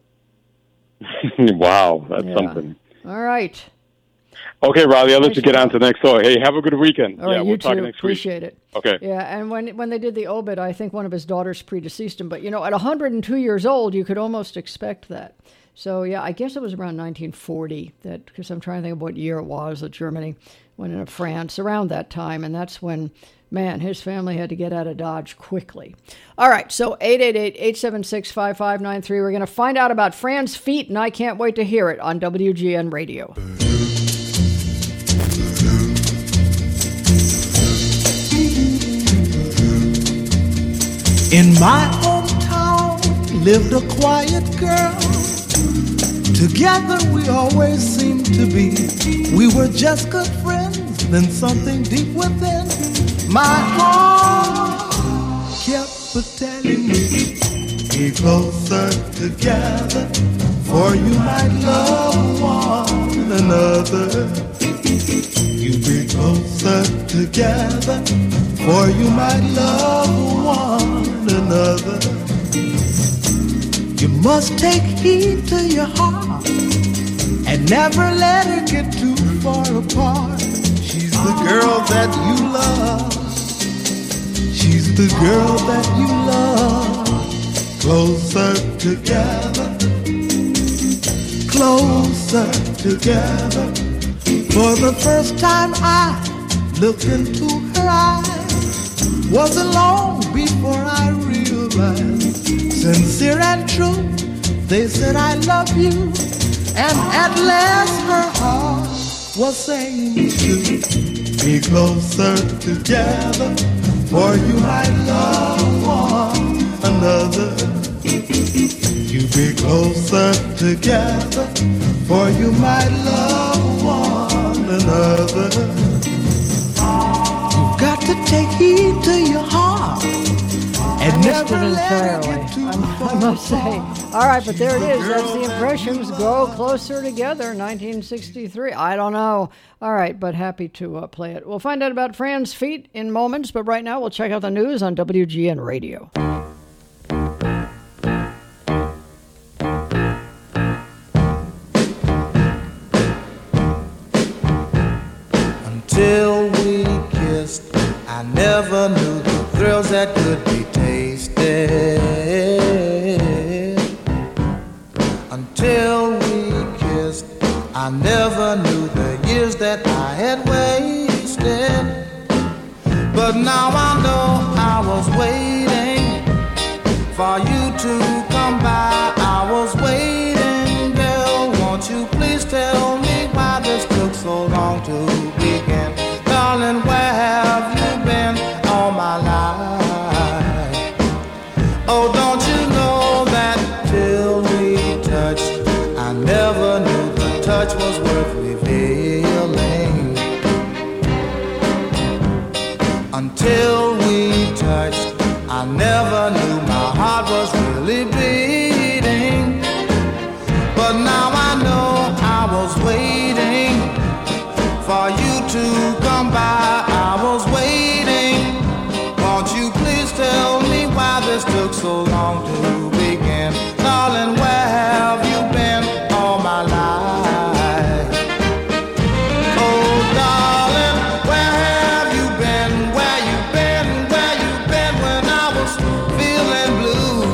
Wow, that's something. All right. Okay, Riley, I'll let you get on to the next story. Hey, have a good weekend. All right, we'll talk next week. Appreciate it. Okay. Yeah, and when they did the obit, I think one of his daughters predeceased him. But, at 102 years old, you could almost expect that. So, yeah, I guess it was around 1940, because I'm trying to think of what year it was that Germany went into France, around that time. And that's when, man, his family had to get out of Dodge quickly. All right, so 888-876-5593. We're going to find out about Fran's feet, and I can't wait to hear it on WGN Radio. In my hometown lived a quiet girl Together we always seemed to be. We were just good friends, then something deep within my heart kept telling me, be closer together, for you might love one another. You be closer together, for you might love one another. You must take heed to your heart and never let her get too far apart. She's the girl that you love. She's the girl that you love. Closer together, closer together. For the first time I looked into her eyes, wasn't long before I realized, sincere and true, they said I love you. And at last her heart was saying to be closer together, for you might love one another. You be closer together, for you might love one another. You've got to take heed to your heart and never let it get too I must say. All right, but there it is. That's the Impressions, Go Closer Together, 1963. I don't know. All right, but happy to play it. We'll find out about Fran's feet in moments, but right now we'll check out the news on WGN Radio. Until we kissed, I never knew the thrills that could be tasted. Until we kissed, I never knew the years that I had wasted. But now I know I was waiting for you to come by. I was waiting, girl, won't you please tell me why this took so long to begin? Darling, where have you been all my life? Oh, don't you know that till we touched, I never knew the touch was worth revealing. Until we touched, I never knew my heart was really beating. But now I know I was waiting for you to come by. I was waiting. Won't you please tell me why this took so long to begin? Darling, where have you been all my life? Oh, darling, where have you been? Where you been? Where you been when I was feeling blue?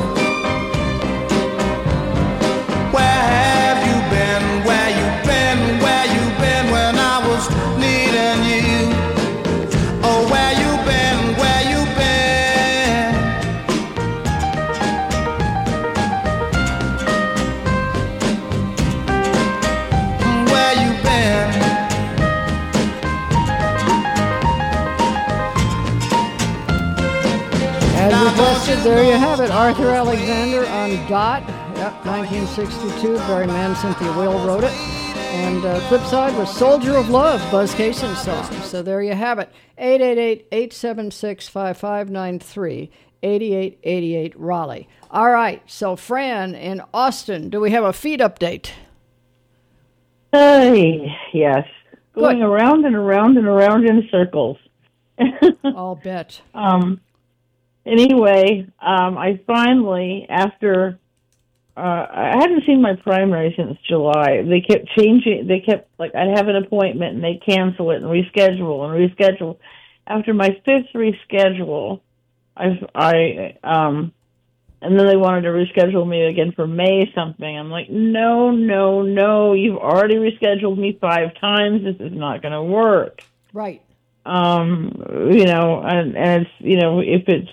Where have you been? Where you been? Where you been when I was needing you? Oh, where you been? Where you been? Where you been? As requested, there you have it. Arthur Alexander on Dot. Yep, 1962. Barry Mann, Cynthia Will wrote it. And flip side was Soldier of Love, Buzz Cason's song. So there you have it. 888-876-5593. 8888 Raleigh. All right, so Fran in Austin, do we have a feed update? Yes. Going around and around and around in circles. I'll bet. Anyway, I finally, after I hadn't seen my primary since July. They kept changing. They kept, like, I'd have an appointment and they'd cancel it and reschedule. After my fifth reschedule, and then they wanted to reschedule me again for May something. I'm like, no, you've already rescheduled me 5 times. This is not going to work. Right. And it's, if it's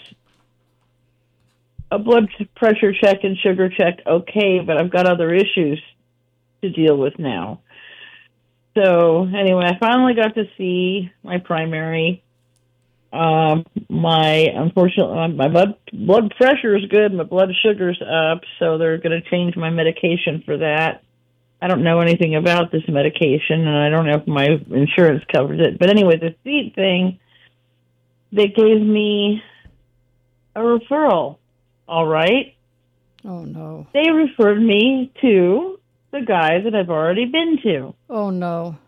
a blood pressure check and sugar check, okay, but I've got other issues to deal with now. So anyway, I finally got to see my primary. Unfortunately, my blood pressure is good, my blood sugar's up, so they're going to change my medication for that. I don't know anything about this medication, and I don't know if my insurance covers it. But anyway, the feet thing, they gave me a referral, all right? Oh, no. They referred me to the guy that I've already been to. Oh, no.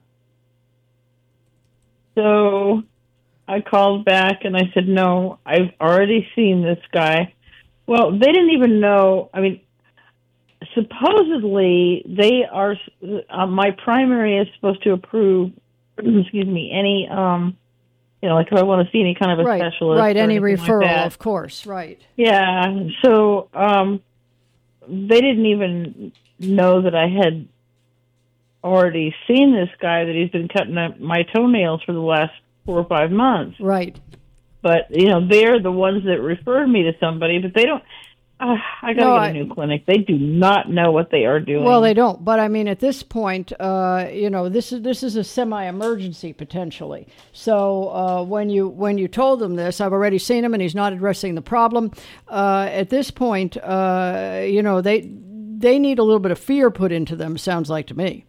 So I called back and I said, no, I've already seen this guy. Well, they didn't even know. I mean, supposedly they are, my primary is supposed to approve, excuse me, any, like if I want to see any kind of a specialist. Right, any referral, like of course, right. Yeah, so they didn't even know that I had already seen this guy, that he's been cutting up my toenails for the last 4 or 5 months. Right. But, they're the ones that referred me to somebody, but they don't. I got to get a new clinic. They do not know what they are doing. Well, they don't. But I mean, at this point, this is a semi-emergency potentially. So when you told them this, I've already seen him, and he's not addressing the problem. At this point, they need a little bit of fear put into them. Sounds like to me.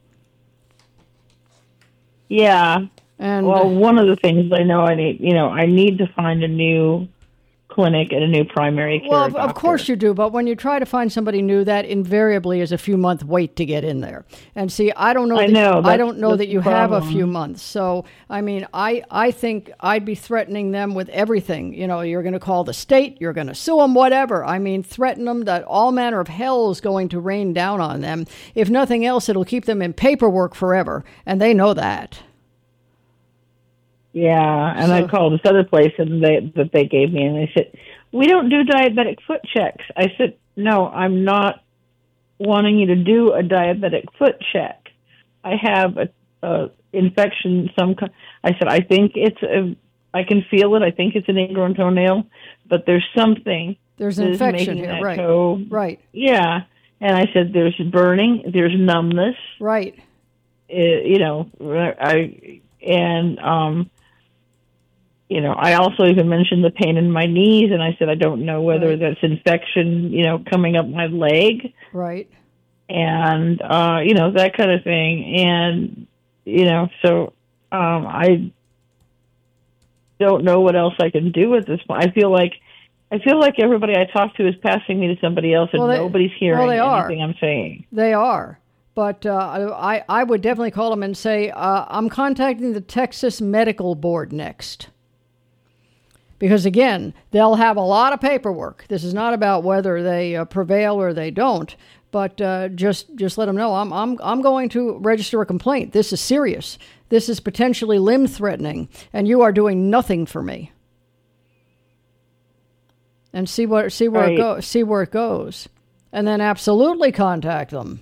Yeah. And one of the things I know I need to find a new clinic and a new primary care doctor. Of course you do, but when you try to find somebody new, that invariably is a few month wait to get in there. And see, I don't know that you have a few months. So, I mean, I think I'd be threatening them with everything. You're going to call the state, you're going to sue them, whatever. I mean, threaten them that all manner of hell is going to rain down on them. If nothing else, it'll keep them in paperwork forever, and they know that. Yeah, and I called this other place and they gave me, and they said, we don't do diabetic foot checks. I said, no, I'm not wanting you to do a diabetic foot check. I have a infection. I said, I think I can feel it. I think it's an ingrown toenail, but there's something. There's an infection here, right? Right. Yeah, and I said, there's burning, there's numbness. Right. I also even mentioned the pain in my knees, and I said, I don't know whether that's infection, coming up my leg. Right. And, that kind of thing. And, so I don't know what else I can do at this point. I feel like everybody I talk to is passing me to somebody else, and nobody's hearing anything I'm saying. They are. But I would definitely call them and say, I'm contacting the Texas Medical Board next. Because, again, they'll have a lot of paperwork. This is not about whether they prevail or they don't. But just let them know, I'm going to register a complaint. This is serious. This is potentially limb threatening, and you are doing nothing for me. And see where it goes. And then absolutely contact them.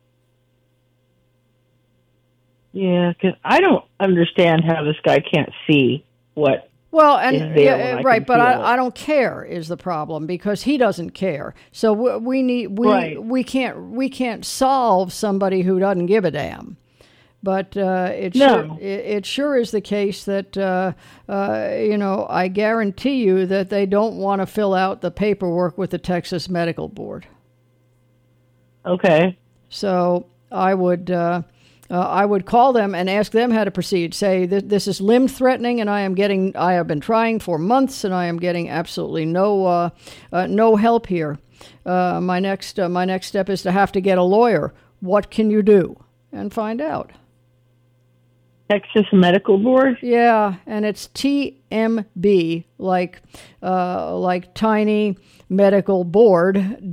Yeah, because I don't understand how this guy can't see what. Well, and right, but I don't care is the problem, because he doesn't care. So we can't solve somebody who doesn't give a damn. But it sure is the case that I guarantee you that they don't want to fill out the paperwork with the Texas Medical Board. Okay. So I would call them and ask them how to proceed. Say this is limb threatening, and I have been trying for months, and I am getting absolutely no help here. My next step is to have to get a lawyer. What can you do? And find out. Texas Medical Board? Yeah, and it's TMB, like Tiny Medical Board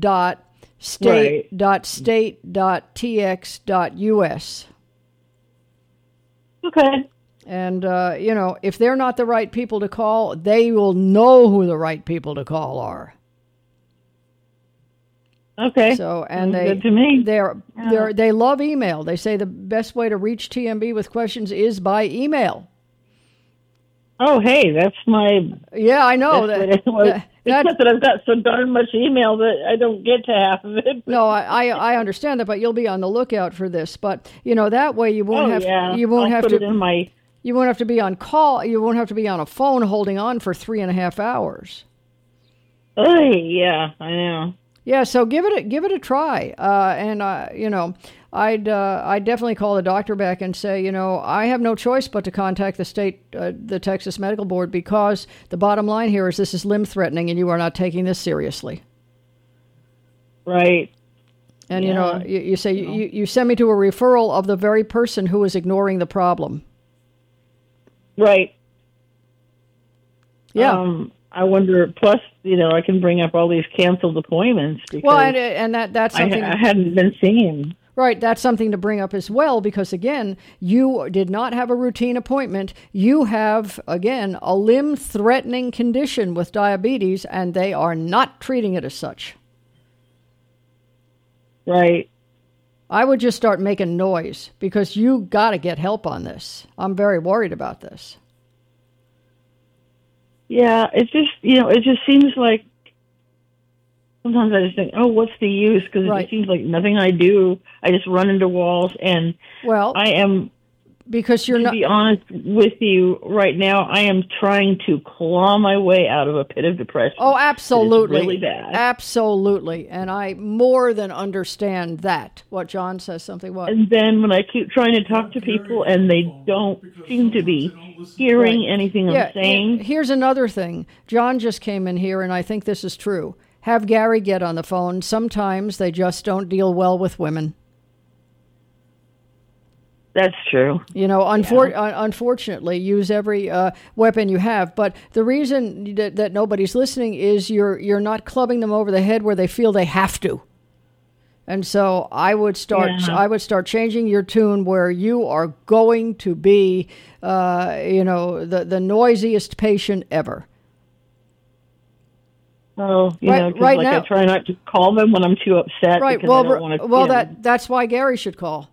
state.tx.us. Okay. And, if they're not the right people to call, they will know who the right people to call are. Okay. So, and good to me. They love email. They say the best way to reach TMB with questions is by email. Oh, hey, that's my... Yeah, I know. Except that I've got so darn much email that I don't get to half of it. No, I understand that, but you'll be on the lookout for this. But that way you won't you won't have to be on call. You won't have to be on a phone holding on for 3.5 hours. Oh, yeah, I know. Yeah, so give it a try, I'd definitely call the doctor back and say, I have no choice but to contact the Texas Medical Board, because the bottom line here is this is limb threatening and you are not taking this seriously. Right. And you say you send me to a referral of the very person who is ignoring the problem. Right. Yeah. I wonder. Plus, I can bring up all these canceled appointments. Because well, and that's something I hadn't been seeing. Right, that's something to bring up as well, because again, you did not have a routine appointment. You have, again, a limb-threatening condition with diabetes, and they are not treating it as such. Right. I would just start making noise, because you got to get help on this. I'm very worried about this. Yeah, it just seems like sometimes I just think, oh, what's the use? Because it seems like nothing I do, I just run into walls, and I am. Because you're to be honest with you, right now, I am trying to claw my way out of a pit of depression. Oh, absolutely. It's really bad. Absolutely. And I more than understand that. What John says, something what? And then when I keep trying to talk to people and they don't seem to be hearing anything I'm saying. Here's another thing. John just came in here, and I think this is true. Have Gary get on the phone. Sometimes they just don't deal well with women. That's true. Unfortunately, use every weapon you have. But the reason that nobody's listening is you're not clubbing them over the head where they feel they have to. And so I would start changing your tune where you are going to be, the noisiest patient ever. Oh, right now, I try not to call them when I'm too upset. Right. Because I don't want to, well, that's why Gary should call.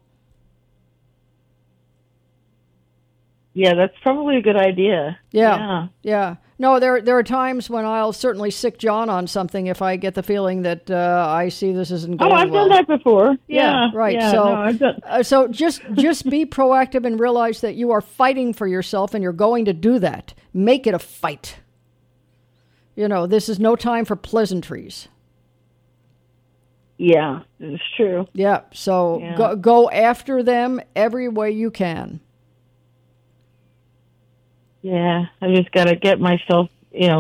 Yeah, that's probably a good idea. Yeah. No, there are times when I'll certainly sick John on something if I get the feeling that I see this isn't going well. Oh, I've done that before. Yeah, right. Yeah, so just be proactive and realize that you are fighting for yourself, and you're going to do that. Make it a fight. This is no time for pleasantries. Yeah, it's true. Yeah, so go after them every way you can. Yeah, I just got to get myself,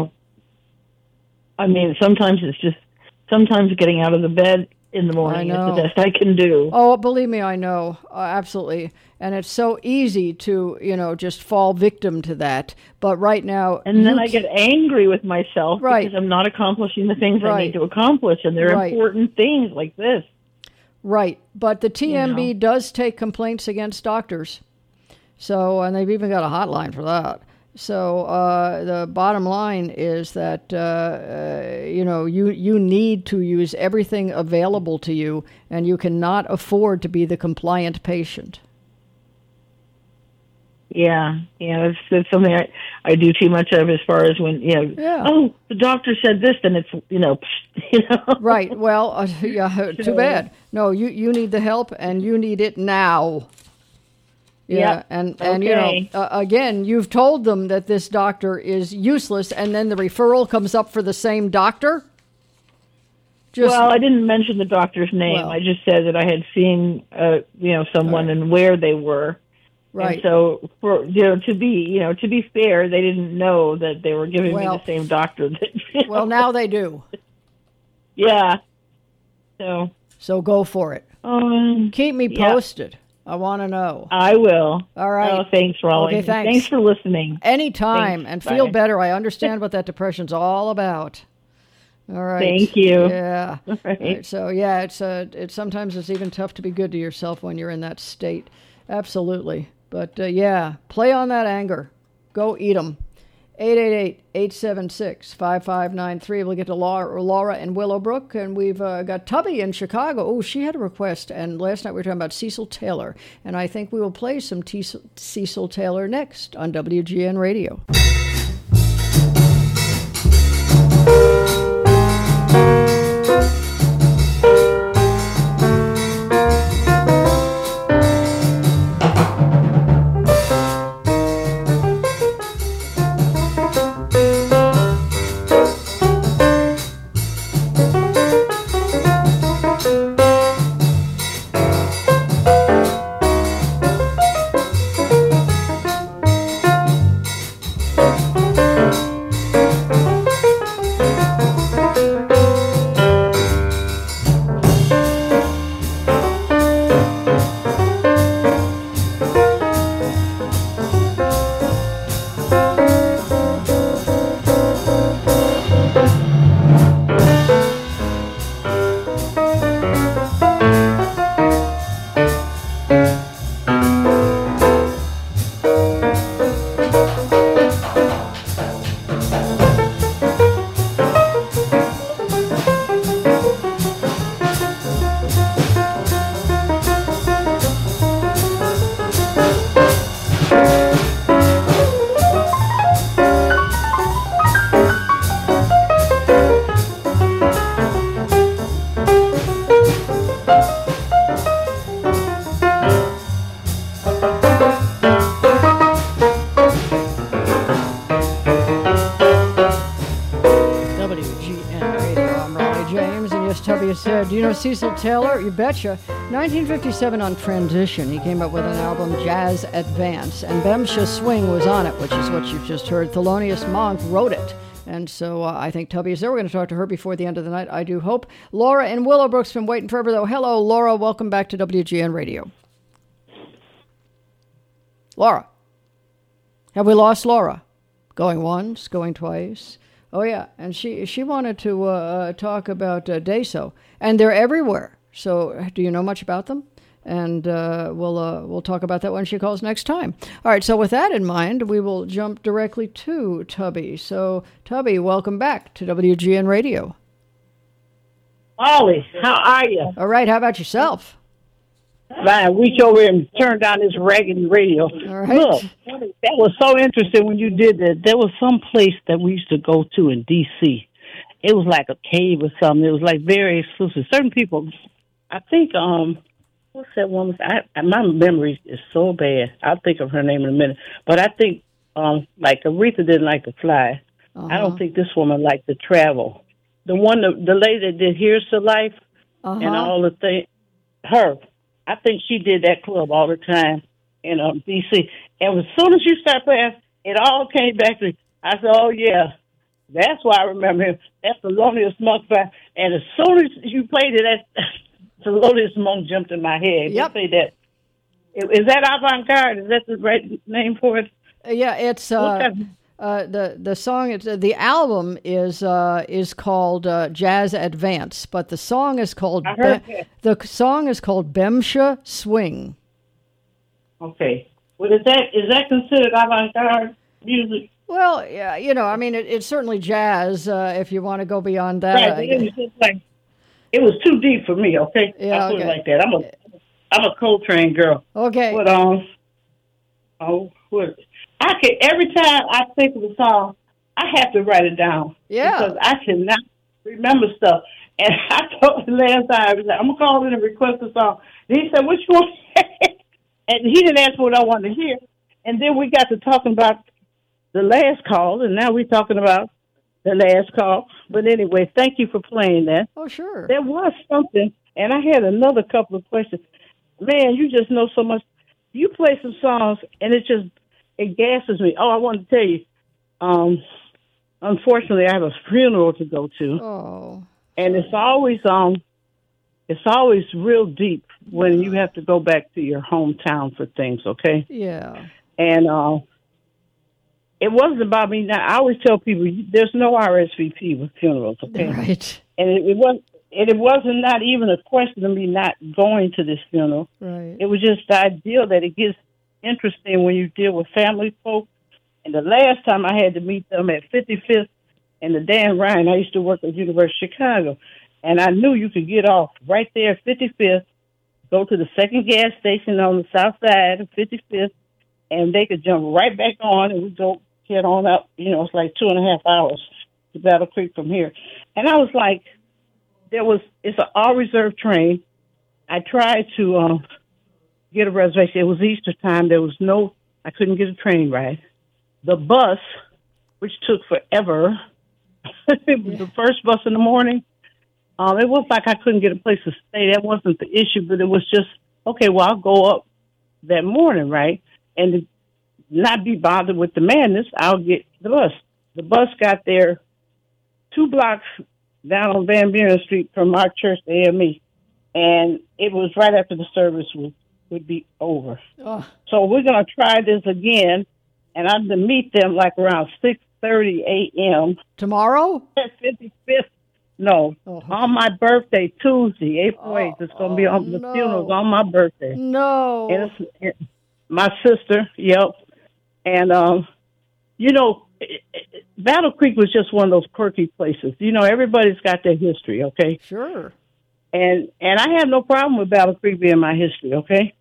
sometimes getting out of the bed in the morning is the best I can do. Oh, believe me, I know. Absolutely. And it's so easy to, just fall victim to that. But right now... And then I get angry with myself because I'm not accomplishing the things I need to accomplish. And they're important things like this. Right. But the TMB does take complaints against doctors. So, and they've even got a hotline for that. So the bottom line is that, you need to use everything available to you, and you cannot afford to be the compliant patient. Yeah, that's something I do too much of, as far as when, oh, the doctor said this, then it's, Right, well, too bad. No, you need the help, and you need it now. Yeah, and again, you've told them that this doctor is useless, and then the referral comes up for the same doctor? Well, I didn't mention the doctor's name. Well, I just said that I had seen, someone and where they were. Right. And so, to be fair, they didn't know that they were giving me the same doctor. Well, now they do. Yeah. So go for it. Keep me posted. I want to know. I will. All right. Oh, thanks, Raleigh. Okay, thanks. Thanks for listening. Anytime. And feel better. I understand what that depression's all about. All right. Thank you. Yeah. All right. So, it's sometimes it's even tough to be good to yourself when you're in that state. Absolutely. But, play on that anger. Go eat them. 888-876-5593. We'll get to Laura in Willowbrook, and we've got Tubby in Chicago. Oh, she had a request, and last night we were talking about Cecil Taylor, and I think we will play some Cecil Taylor next on WGN Radio. as Tubby has said. Do you know Cecil Taylor? You betcha. 1957 on Transition, he came up with an album, Jazz Advance, and Bemsha Swing was on it, which is what you've just heard. Thelonious Monk wrote it. And so I think Tubby is there. We're going to talk to her before the end of the night, I do hope. Laura in Willowbrook's been waiting forever, though. Hello, Laura. Welcome back to WGN Radio. Laura. Have we lost Laura? Going once, going twice. Oh, yeah. And she wanted to talk about DESO. And they're everywhere. So do you know much about them? And we'll talk about that when she calls next time. All right, so with that in mind, we will jump directly to Tubby. So, Tubby, welcome back to WGN Radio. Ollie, how are you? All right, how about yourself? I reach over and turn down this raggedy radio. All right. Look, that was so interesting when you did that. There was some place that we used to go to in D.C. It was like a cave or something. It was like very exclusive. Certain people, I think, what's that woman? My memory is so bad. I'll think of her name in a minute. But I think, like Aretha didn't like to fly. I don't think this woman liked to travel. The lady that did Here's to Life and all the things, her. I think she did that club all the time in D.C. And as soon as you start playing, it all came back to me. I said, oh, yeah, that's why I remember him. That's Thelonious Monk. And as soon as you played it, that Thelonious Monk jumped in my head. Yep. Say that. Is that avant-garde? Is that the right name for it? Yeah, it's the song. The album is called Jazz Advance, but the song is called Bemsha Swing. Okay. Well, is that considered avant-garde music? Well, yeah, I mean, it's certainly jazz. If you want to go beyond that, right. It was just like it was too deep for me. Okay, yeah, I put it like that. I'm a Coltrane girl. Okay, but every time I think of a song, I have to write it down. Yeah, because I cannot remember stuff. And I told him last time, I was like, I'm gonna call in and request a song. And he said, "Which one?" And he didn't ask what I wanted to hear. And then we got to talking about the last call, and now we're talking about the last call. But anyway, thank you for playing that. Oh, sure. There was something, and I had another couple of questions. Man, you just know so much. You play some songs, and it gasses me. Oh, I wanted to tell you, unfortunately, I have a funeral to go to. Oh. And it's always real deep when you have to go back to your hometown for things, okay? Yeah. And it wasn't about me. Now, I always tell people there's no RSVP with funerals, okay? Right. And it wasn't not even a question of me not going to this funeral. Right. It was just the idea that it gets interesting when you deal with family folk. And the last time I had to meet them at 55th and the Dan Ryan, I used to work at University of Chicago, and I knew you could get off right there at 55th, go to the second gas station on the south side of 55th, and they could jump right back on, and we go get on up. It's like 2.5 hours to Battle Creek from here. And I was like, it's an all-reserve train. I tried to get a reservation. It was Easter time. I couldn't get a train ride. The bus, which took forever, it was the first bus in the morning. It was like I couldn't get a place to stay. That wasn't the issue, but it was just, okay, well, I'll go up that morning, right? And to not be bothered with the madness, I'll get the bus. The bus got there 2 blocks down on Van Buren Street from our church to AME. And it was right after the service would be over. Oh. So we're going to try this again. And I'm to meet them like around 6:30 a.m. Tomorrow? At 55th. No, on my birthday, Tuesday, April 8th. It's going to be on the funeral's on my birthday. No. And it's my sister, yep. And, Battle Creek was just one of those quirky places. Everybody's got their history, okay? Sure. And I have no problem with Battle Creek being my history, okay?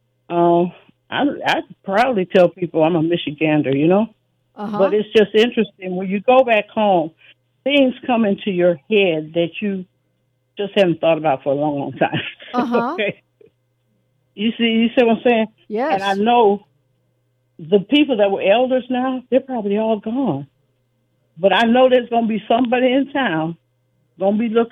I proudly tell people I'm a Michigander, But it's just interesting. When you go back home, things come into your head that you just haven't thought about for a long, long time. Okay. You see what I'm saying? Yes. And I know the people that were elders now, they're probably all gone. But I know there's going to be somebody in town going to be looking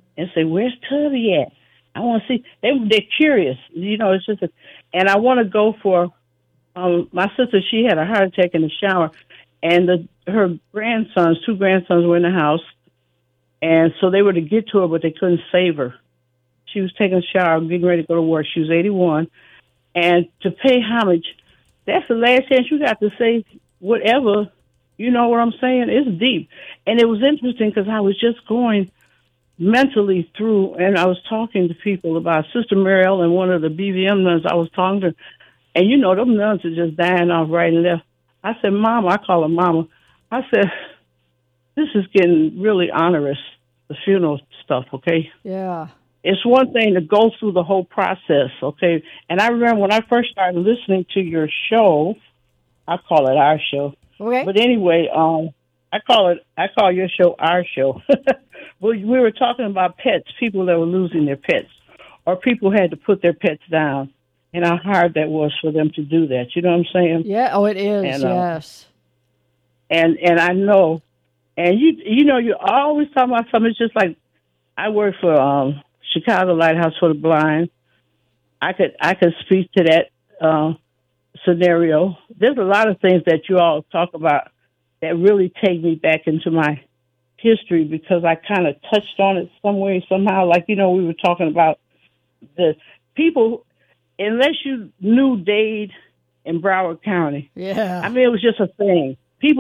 and say, "Where's Tubby at? I want to see." They're curious, you know. It's just, and I want to go for. My sister, she had a heart attack in the shower, and her grandsons, 2 grandsons, were in the house, and so they were to get to her, but they couldn't save her. She was taking a shower, getting ready to go to work. She was 81, and to pay homage, that's the last chance you got to say whatever. You know what I'm saying? It's deep, and it was interesting because I was just going mentally through, and I was talking to people about Sister Mariel and one of the BVM nuns. I was talking to. And, you know, them nuns are just dying off right and left. I said, Mama, I call her Mama. I said, this is getting really onerous, the funeral stuff, okay? Yeah. It's one thing to go through the whole process, okay? And I remember when I first started listening to your show, I call it our show. Okay. But anyway, I call your show our show. We were talking about pets, people that were losing their pets, or people who had to put their pets down. And how hard that was for them to do that. You know what I'm saying? Yeah. Oh, it is. And, yes. And I know. And you know, you always talk about something. It's just like I work for Chicago Lighthouse for the Blind. I could speak to that scenario. There's a lot of things that you all talk about that really take me back into my history because I kind of touched on it some way, somehow. Like, you know, we were talking about the people. Unless you knew Dade in Broward County. Yeah. I mean, it was just a thing. It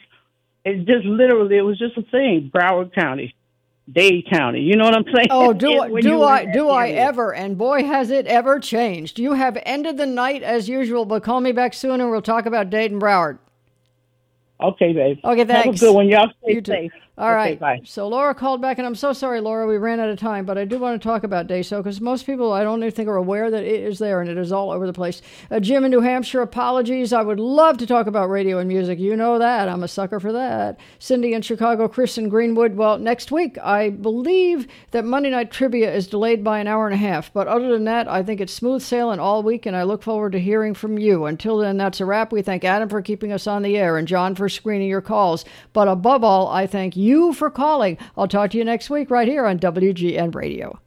was just a thing. Broward County, Dade County. You know what I'm saying? Oh, do I ever? And boy, has it ever changed. You have ended the night as usual, but call me back soon and we'll talk about Dade and Broward. Okay, babe. Okay, thanks. Have a good one. Y'all stay safe. All right. Bye. So Laura called back, and I'm so sorry, Laura, we ran out of time, but I do want to talk about DAYSO because most people, I don't even think, are aware that it is there, and it is all over the place. Jim in New Hampshire, apologies. I would love to talk about radio and music. You know that. I'm a sucker for that. Cindy in Chicago, Chris in Greenwood. Well, next week, I believe that Monday Night Trivia is delayed by an hour and a half, but other than that, I think it's smooth sailing all week, and I look forward to hearing from you. Until then, that's a wrap. We thank Adam for keeping us on the air and John for screening your calls, but above all, I thank you for calling. I'll talk to you next week right here on WGN Radio.